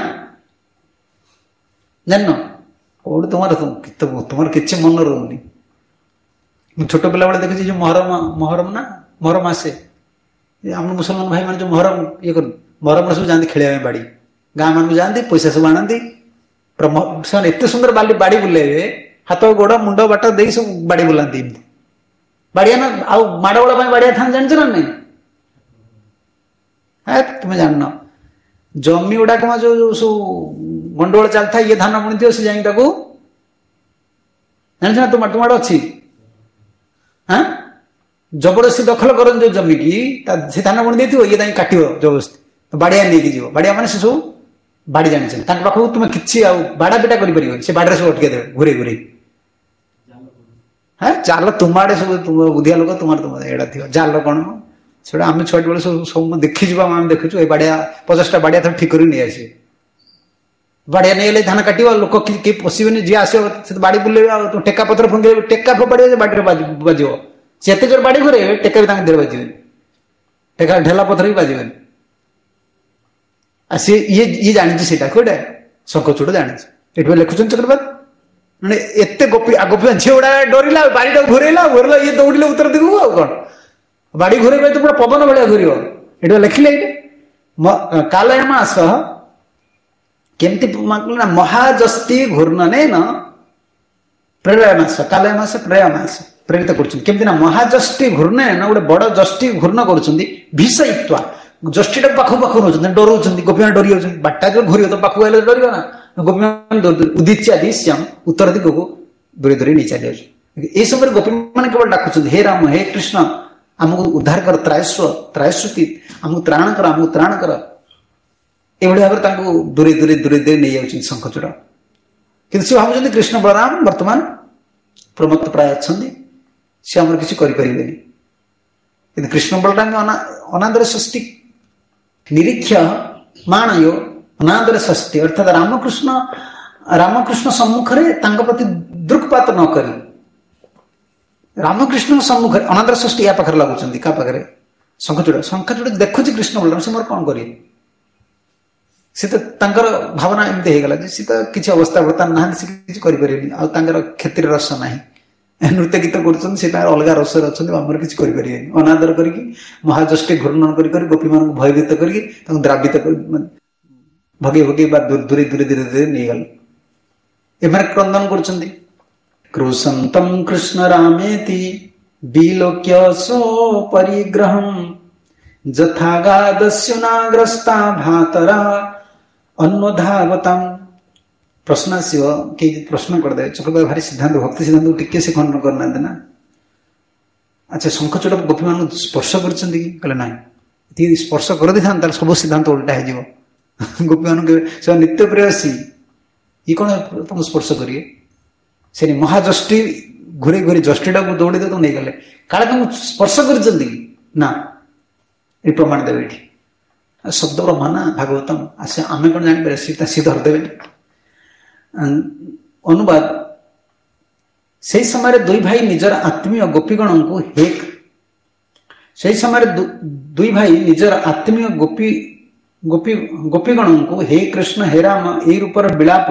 जान कौट तुम तुम कि मन रोनी छोट पिला बेले देखी जो महरम महरम ना महरम आसे आम मुसलमान भाई मान जो महरम ये कर महरम सब जाती खेल बाड़ी गाँ मान को जाती पैसा सब आनती से एत सुंदर बाली बाड़ी बुलेबे हाथ गोड़ मुंड बाट दे सब बाड़ी बुलाती बाड़िया ना आउ माड़ गोड़ बाड़िया था जान ना नहीं है तुम्हें जान जमी गुड़ाक जो सब गंडगोल चलता ये धान बुणी थी सी जान जान तुम तुम आड़ अच्छी हाँ जबरदस्ती दखल करन जो जमी की से धान बुणी देथिबो ये काटिब जबरदस्ती बाड़िया नहीं जीव बाड़िया मैंने से सब बाड़ी जानी पाख तुम कि बाड़ा पिटा कर बाड़ी सब अटके देवे घूरे घूरे हाँ जाल तुम आड़े सब तुम बुधिया लोक तुम तुम एटा थी जाल कौन से आम छुआ बेले सब सब देखी आम देखु ये बाड़िया पचासटा बाड़िया थोड़ा ठीक कर नहीं आसे बाड़िया नहीं धान काट लोक किए पशे जी आस बाड़ी बुले तुम टेका पथर फुंगे टेका फोपाड़े बाड़ी बाज से जोर बाड़ी घूरे टेका भी देह बाजे टेका ढेला पथर भी बाजे सी ये ये जानी से कौटे शंखचूड़ जानी लिखुन चक्रवर्ती मैंने एत गोपी गोपी झील गुड़ा डरला बाड़ी घूरेला घूरला ये दौड़े उत्तर दिगू आ कौन बाड़ी घूरे तो पूरा पवन भाया घूर ये लिखिले ये कालयमास केमती महाजस्ती घूर्णन प्रेरयमास कालयमास प्रेरयमास प्रेरित करमती महाजस्ती घूर्णन गोटे बड़ जस्टी घूर्ण कर जष्टी पाख पाख नौ डर गोपी डरी जाऊँ बाटा जो घूर तो पाख आए डर ना गोपी उदिच्या दिश्याम उत्तर दिग को दूरे दूरे नहीं चली जाए समय गोपी मैंने केवल डाकुं हे राम हे कृष्ण आमको उद्धार कर त्रायस्व त्रायस्वती आमको त्राण कर आमको त्राण कर ये भाव दूरे दूरे दूरे दूरे नहीं जाऊँ शंखचूड़ कि भाव कृष्ण बलराम वर्तमान प्रमत्त प्राय अच्छा सी आम किसी करें कृष्ण बलराम अनादर षष्ठी निरीक्ष माणयो अनादर षष्ठी अर्थात रामकृष्ण रामकृष्ण सम्मुखें प्रति दृक्पात न करी रामकृष्ण सम्मुख अनादर षष्ठी या पाखे लगुंट क्या पाखे शंखचूड़ शंखचूड़ देखुची कृष्ण बलराम से मोर कौन कर सी तो भावना एमती होगला सी तो किसी अवस्था बर्तमान ना किसी कर क्षत्रिय रस ना नृत्य गीत कर अलग रस अच्छा आमर किसी करें अनादर कर महाजष्टी घूर्णन कर गोपी मान भयभीत कर द्रावित भगे भगे दूरे दूरे धीरे धीरे नहीं गल एम क्रंदन कर कृशंतम कृष्ण रामेति विलोक्य सो परिग्रहम जथागादस्युनाग्रस्ता भातरा अन्नधावतम प्रश्न आसो कई प्रश्न करदे चक्रवर्ती भारी सिद्धांत भक्ति सिद्धांत टिके से खंडन करना ना अच्छा शंखचूड़ गोपी मान स्पर्श कर ना स्पर्श कर दे था सब सिद्धांत उल्टा हो गोपी मान नित्य प्रेयसी ये कौन तुम स्पर्श करिए से महाजष्टी घूरे घूरे जष्टीटा को दौड़ी दे तो नहीं गले काले तुम स्पर्श कर ना ये प्रमाण देवे ये शब्द ब्रह्मना भागवतम आसे आम कौन जान सीता सी धरदेवे अनुवाद से समय दुई भाई निजर आत्मीय गोपीगण को हे से समय दुई भाई निजर आत्मीय गोपी गोपी गोपीगण को हे कृष्ण हे राम ए रूपर विलाप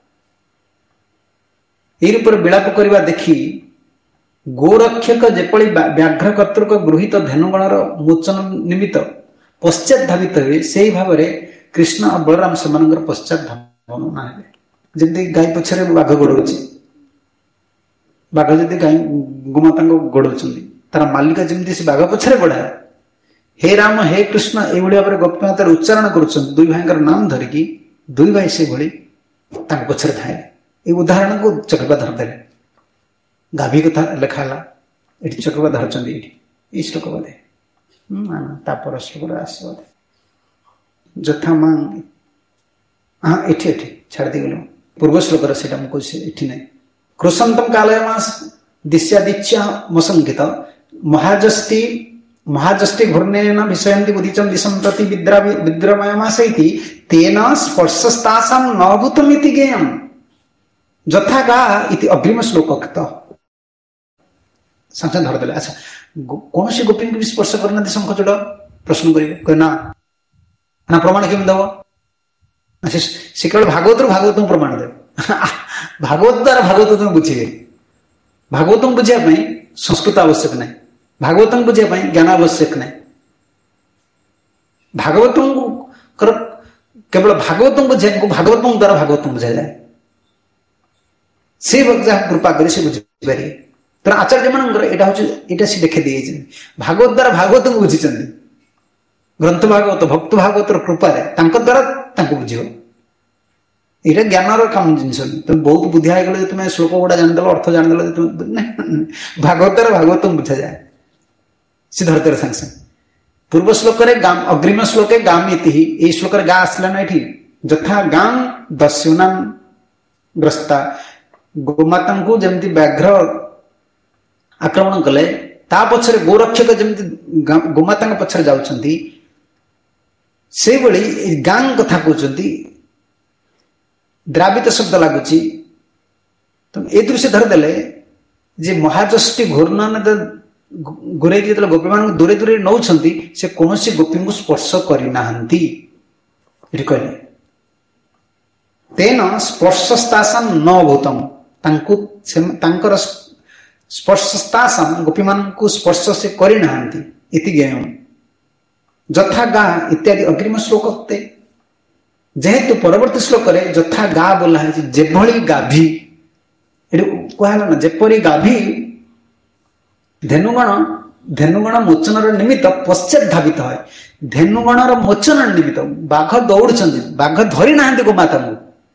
ए रूपर विलाप करवा देखी गोरक्षक जेपली व्याघ्र कर्तृक गृहित धेनुगणर मोचन निमित्त पश्चात धावित हुए से भाव में कृष्ण और बलराम से पश्चात धावना है जमी गाय पछरे बाघ गोड़ बाघ जदि गाय गोमाता गोड़ तार मालिका जमी से बाघ पछरे गोड़ा हे राम हे कृष्ण ये भाव में गोपीमातार उच्चारण कर दुई भाई नाम धरिकी दुई भाई से भाई पछरे थाए ये उदाहरण को चक्रवर्ती धरदे गाभी कथा लिखाला ये चक्रवर्ती धरचंद ये श्लोक बोधे तापर श्लोक आस जथा मांग हाँ एठी एठी छाड़ दी पूर्व श्लोक ये ना कृशंतम कालयमास दिश्यादिच्या मसंकित महाजस्ती महाजस्ती घूर्णेन विषयन्ति बुद्धिचं दिशं प्रति विद्रमयमास इति तेन स्पर्शस्तासां न भूतमिति ज्ञेयम् जथा गा इति अग्रिम श्लोकक्त साक्षात धरदेले अच्छा कौन सी गोपी को स्पर्श करना शंखचूड़ प्रश्न करेंगे ना ना प्रमाण केम दब से केवल भागवत भागवत प्रमाण दे भागवत द्वारा भागवत तुम बुझे भागवत बुझापी संस्कृत आवश्यक ना भागवत बुझापी ज्ञान आवश्यक ना भागवत केवल भागवत बुझा भागवत द्वारा भागवत बुझा जाए से जहाँ कृपा कर बुझीपारे तेना आचार्य मान यहाँ से देखे दी भागवत द्वारा भागवत को बुझी ग्रंथ भागवत भक्त भागवत कृपा द्वारा बुझ ये ज्ञान कम जिन तुम बहुत बुद्धि गल तुम श्लोक गुड़ा जानीदेल अर्थ जानीदेल तुम भागवत भागवत बुझा जाए सी धरते सांगे सांगे पूर्व श्लोक अग्रिम श्लोके गाम ये श्लोक गा आसला ना ये यथा गाम दस्युना ग्रस्ता गोमाता को जमती व्याघ्र आक्रमण कले ता पछरे गोरक्षक जमती गोमाता पछरे जाउछंती से बड़ी गां कथा कहते द्रावित शब्द लगुच तुम ए दृश्य धरदेले जे महाजष्टि घूर्णन गुरे जो गोपी मान दूरे दूरे नौ से कौन गोपी को स्पर्श करना कहले तेन स्पर्शस्तासन न भूतम तांकर स्पर्शस्तासन गोपी मान को स्पर्श से करना इति ज्ञेय यथा गा इत्यादि अग्रिम श्लोक जेहेतु परवर्ती श्लोक यथा गा बोला है जेभली गाभी कहला ना जेपरी गाभी धेनुगण धेनुगण मोचन निमित्त पश्चात धावित है धेनुगण मोचन निमित्त बाघ दौड़ बाघ धरी ना गोमाता को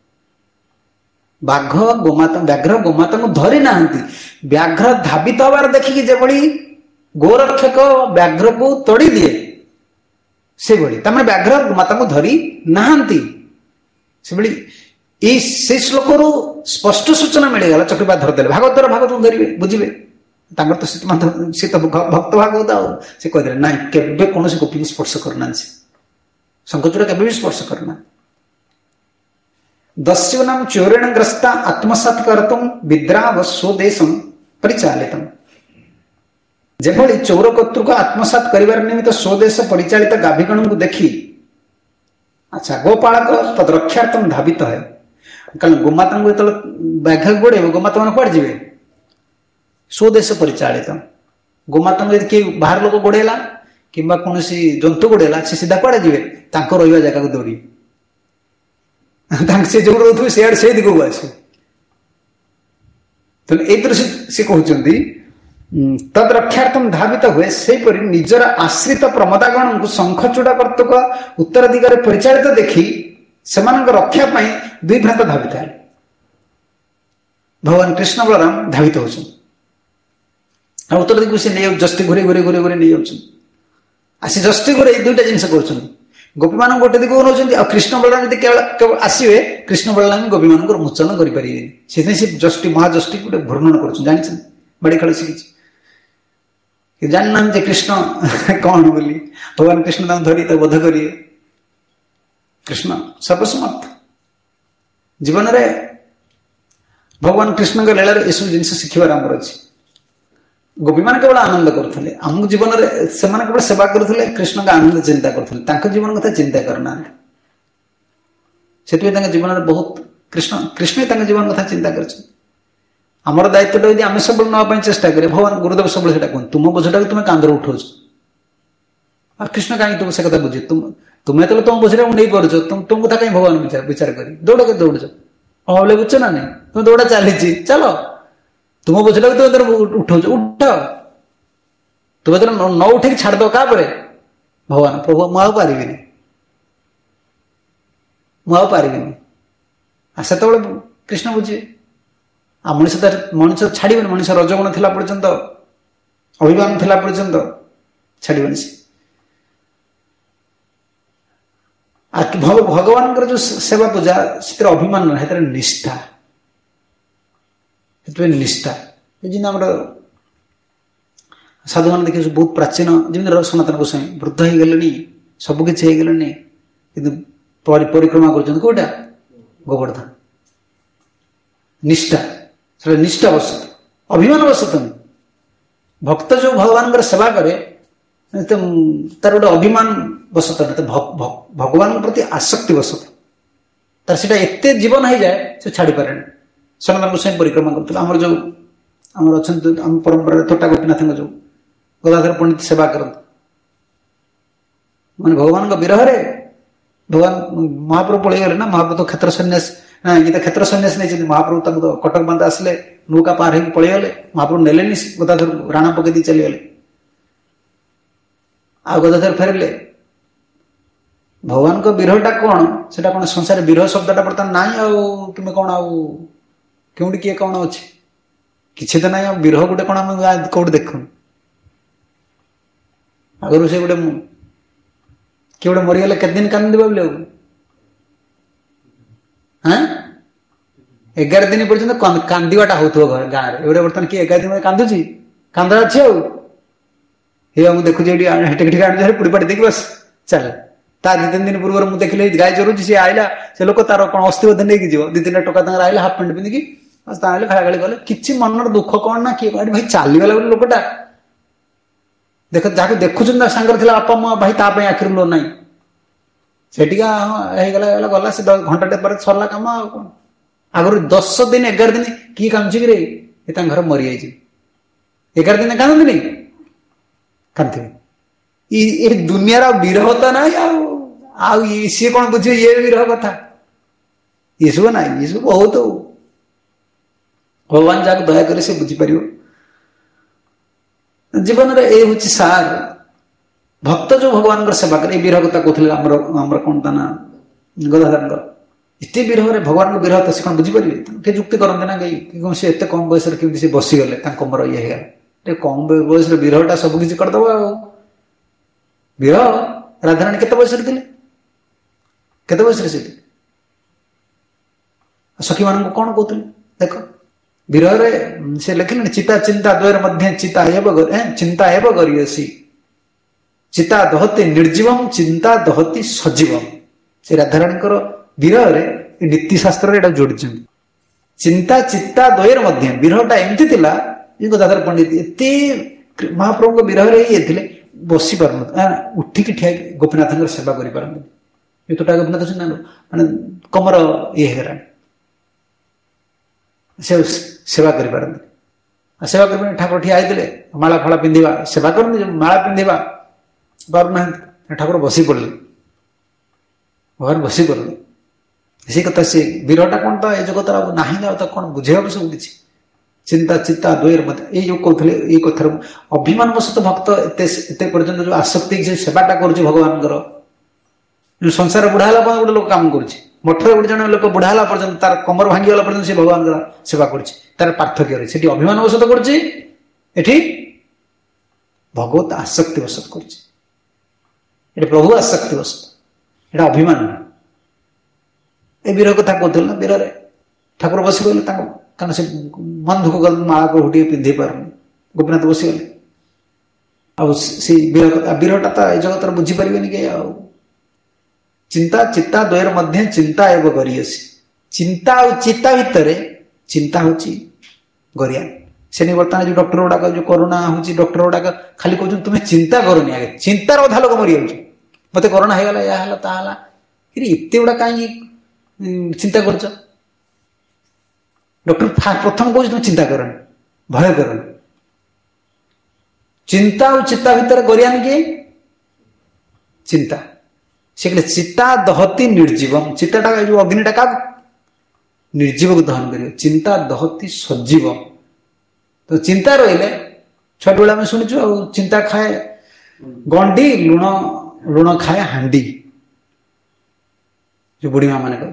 बाघ गोमाता व्याघ्र गोमाता को धरी ना व्याघ्र धावित हबार देखिकी जेभली गोरक्षक व्याघ्र को तोड़ी दिए से बड़ी तमें व्याघ्र गोमाता को धरी नहांती से बड़ी ये से श्लोक रु स्पष्ट सूचना मिलगला चक्रपात धरदेले भागवत भागवत धरवे बुझे तो सी तो भक्त भागवत से कहते ना केवे कौन गोपी को स्पर्श करना शंखचूड़ के स्पर्श करना दस्यूनाम चोरेण ग्रस्ता आत्मसात करतुम विद्राव स्वदेशम परिचालितम जेभली चौर कर्तृक आत्मसात करिवार निमित्त स्वदेश परिचालित गाभीगण को देखी अच्छा गोपालक तद रक्षार्थम धावित है कारण गोमाता को जो व्याघ्र गोड़े गोमाता मान कौन जी स्वदेश परिचालित गोमाता किए बाहर लोक गोड़ेला कि कौन जंतु गोड़ेला से सीधा कड़े जी रहा जगह को दौड़ी से जो रोथे सियाड़े से दिग को आस सी कहते तद रक्षार्थम धावित हुए से निजर आश्रित प्रमदागण को शंखचूड़ा कर्तक उत्तर दिगरे परिचालित देखी से रक्षा दुई भ्रात धावित है भगवान कृष्ण बलराम धावित हो उत्तर दिग से नहीं जस्ती घुरे घुरे घुरे घुरे नहीं आसी जस्ती घुरे दुईटा जिनस कर गोपी मान गोटे दिग नौ कृष्ण बलराम यदि केवल आसवे कृष्ण बलराम गोपी मान मोचन करें से जस्टी महाजष्टि गोटे घूर्णन कर जानी बड़ी खेल शिखी जानना कृष्ण कौन बोली भगवान कृष्ण धरी तो बोध करिए कृष्ण सर्वसमर्थ जीवन रे भगवान कृष्ण लीला ये सब जिन शिखबार आमर अच्छी गोपी मान केवल आनंद करते आम जीवन में से केवल सेवा करते कृष्ण का आनंद चिंता करते जीवन कथा चिंता करना से जीवन में बहुत कृष्ण कृष्ण जीवन कथा चिंता कर आमर दायित्व यदि आम सब नापी चेष्टा करें भगवान गुरुदेव सब कहते तुम बोझटा तुम कांदर उठाऊ आ कृष्ण कहीं तुम से कथा बुझे तुम तुम्हें तो तुम बोझा नहीं पार तुम तुम कथा कहीं भगवान विचार विचार कर दौड़ के दौड़ अभाव बुझ ना नहीं तुम दौड़ा चली चलो तुम बोझटा तुम उठाऊ उठ तुम तो न उठे छाड़ दो क्या भगवान प्रभु मुझे पारि मुझे पारि से कृष्ण बुझे आ मनीष मनीष छाड़बे मनीष रजगुण थिला पर्यंत अभिमान थिला पर्यंत छाड़बे से भगवान जो सेवा पूजा से अभिमान ना निष्ठा निष्ठा आम साधु मान देखिए बहुत प्राचीन जमी सनातन गोस्वामी वृद्ध हो गले सबकि हो गले कि परिक्रमा करोटा गोवर्धन निष्ठा निष्ठा वसत अभिमान वसत भक्त जो भगवान सेवा करे तार गोटे अभिमान वसत नहीं भगवान प्रति आसक्ति वसत तार से एत जीवन हो जाए से छाड़ी पारे सनातन गोस्वामी परिक्रमा करते आमर जो आम अच्छा आम परंपरा थोटा गोपीनाथ जो गदाधर पंडित सेवा करते मान भगवान विरह भगवान महाप्रभु पलि गले ना महाप्रभु तो क्षेत्र सन्यास ये तो क्षेत्र सन्यास नहीं महाप्रभु तक तो कटक बांध आसले नौका पार हो पलि गले महाप्रभु नेले गदाधर राणा पकई चली गले आ गदाधर फेरले भगवान को विरहटा कौन से कौन संसार विरह शब्दटा बर्तमान ना आउ तुम कौन आउ क्योंकि किए कौन अच्छे किसी तो ना विरह गोटे कौन आम कौट देखु आगु से गोटे किए गोटे मरीगले केते दिन कांदी बोले हाँ एगार दिन पर्यटन कांदाटा हो घर गाँव में एवं बर्तमान किए एगार दिन कांदुची कांदा अच्छे आउ मुझे देखुची हेटे पुड़ी पाटी देखी बस चल ता दी तीन दिन पूर्व मुझे देखिले गाय चरुची सी आईला से लोक तार कौन अस्थि बोध नहीं जीव दी तीन टका आईला हाफ पैंट पिंधिकी बस ताले खाया गाड़ी गले किसी मन दुख कौन ना किए भाई चलीगला गोटे लोकटा देख जहाँ देखुन सांगर था बापा मो भाई ताप आखिर लो ना से गला गला से घंटे पर सरला कम आ कौन आगुरी दस दिन एगार दिन किए कांदुची कि रे घर मरी जाइए एगार दिन कांदे कांदे ये दुनियार विरह तो ना आउ सी कौन बुझे ये विरह कथा ये सब ना ये सब बहुत भगवान जहाँ दया करे से बुझीपर जीवन में ये हूँ सार भक्त जो भगवान सेवा करे विरह कथा कहते आमर कौन ता ना गदाधर इतने विरह भगवान को विरह तो से कौन बुझीपर जुक्ति करते ना कहीं सी एत कम बयस से बसीगले मोर ये कम बयस विरहटा सबकि करदे विरह राधाराणी केते बयस थे केते बयस सखी मान कौन कहते देख विरह से लिखिले चिता चिंता द्वयर मध्य चिता चिंता एव गरियसी चिता दहती निर्जीवम चिंता दहती सजीवम से राधाराणी विरह नीतिशास्त्र जोड़ी चिंता चित्ता द्वयर मध्य विरहटा एमती गदाधर पंडित एत महाप्रभु विरह ये बसी पार उठिकी ठिया गोपीनाथ सेवा कर पारती गोपीनाथ सुना माने कमर ये से सेवा कर पारती सेवा कर ठाकुर ठिया होते माला फाला पिंधा सेवा कर माला पिंधा पारना ठाकुर बसी पड़े भगवान बसी पड़े से कथा से विरहटा कौन तो ये जगत ना तो कौन बुझे सब किसी चिंता चित्ता द्वयर मत ये जो कहते ये कथार अभिमान वशत भक्त एत पर्यटन जो आसक्ति से सेवाटा कर भगवान जो संसार बुढ़ाला गोटे लोक कम कर मठर गोटे जन लोक बुढ़ाला पर्यटन तार कमर भांगीगला पर्यटन से भगवान सेवा कर पार्थक्य रही अभिमान वशत कर भगवत आसक्ति वशत कर प्रभु आसक्ति वशत एटा अभिमान ए विरह कथा कहते ना विरह ठाकुर बसी गले कारण से मन दुख कर माला को टे पिंधे पारनी गोपीनाथ बसीगले आरह विरहटा तो ये जगत बुझीपर कि चिंता चित्ता द्वयर मध्य चिंता एवं गरियसी चिंता और चित्ता भितर चिंता हूँ गरिया से नहीं बर्तमान जो डॉक्टर गुड़ाक जो कोरोना हूँ डॉक्टर गुड़ाक खाली कहते तुम्हें चिंता करनी आगे चिंतार अधा लोक मरी जाऊँ मत कोरोना होगा या एत गुड़ा कहीं चिंता कर डॉक्टर प्रथम कह तुम चिंता कर भय कर चिंता और चित्ता भितर गरियान किए चिंता से कहले चित्ता दहती निर्जीवम चित्ताटा जो अग्निटा क्या निर्जीव को दहन कर चिंता दहती सजीव तो चिंता रही छोट बेला में शुणुचु चिंता खाए गंडी लुण लुण खाए हांडी जो बुढ़ी माँ मैंने कह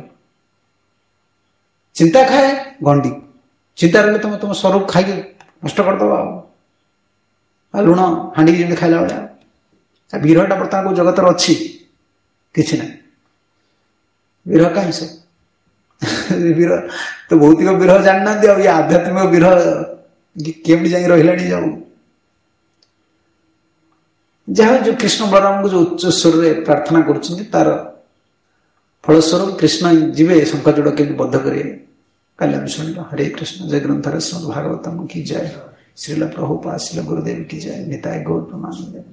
चिंता खाए गंडी चिंता रही तुम तुम स्वरूप खाई नष्ट करदे लुण हाँ जमी खाला भाया विरहटा बर्तमान को जगत अच्छी किसी ना विरह कहीं सब विरह तो भौतिक विरह जानना ये आध्यात्मिक विरह केमती जाए रहा जाऊ जहाँ जो कृष्ण बलराम को जो उच्च स्वर में प्रार्थना कर फलस्वरूप कृष्ण जीवे शंखचूड़ के बद्ध करे कल्याण शुण हरे कृष्ण जय ग्रंथर भागवतम की जय श्रील प्रभुपाद श्रील गुरुदेव की जय निताय गौर प्रमानंद।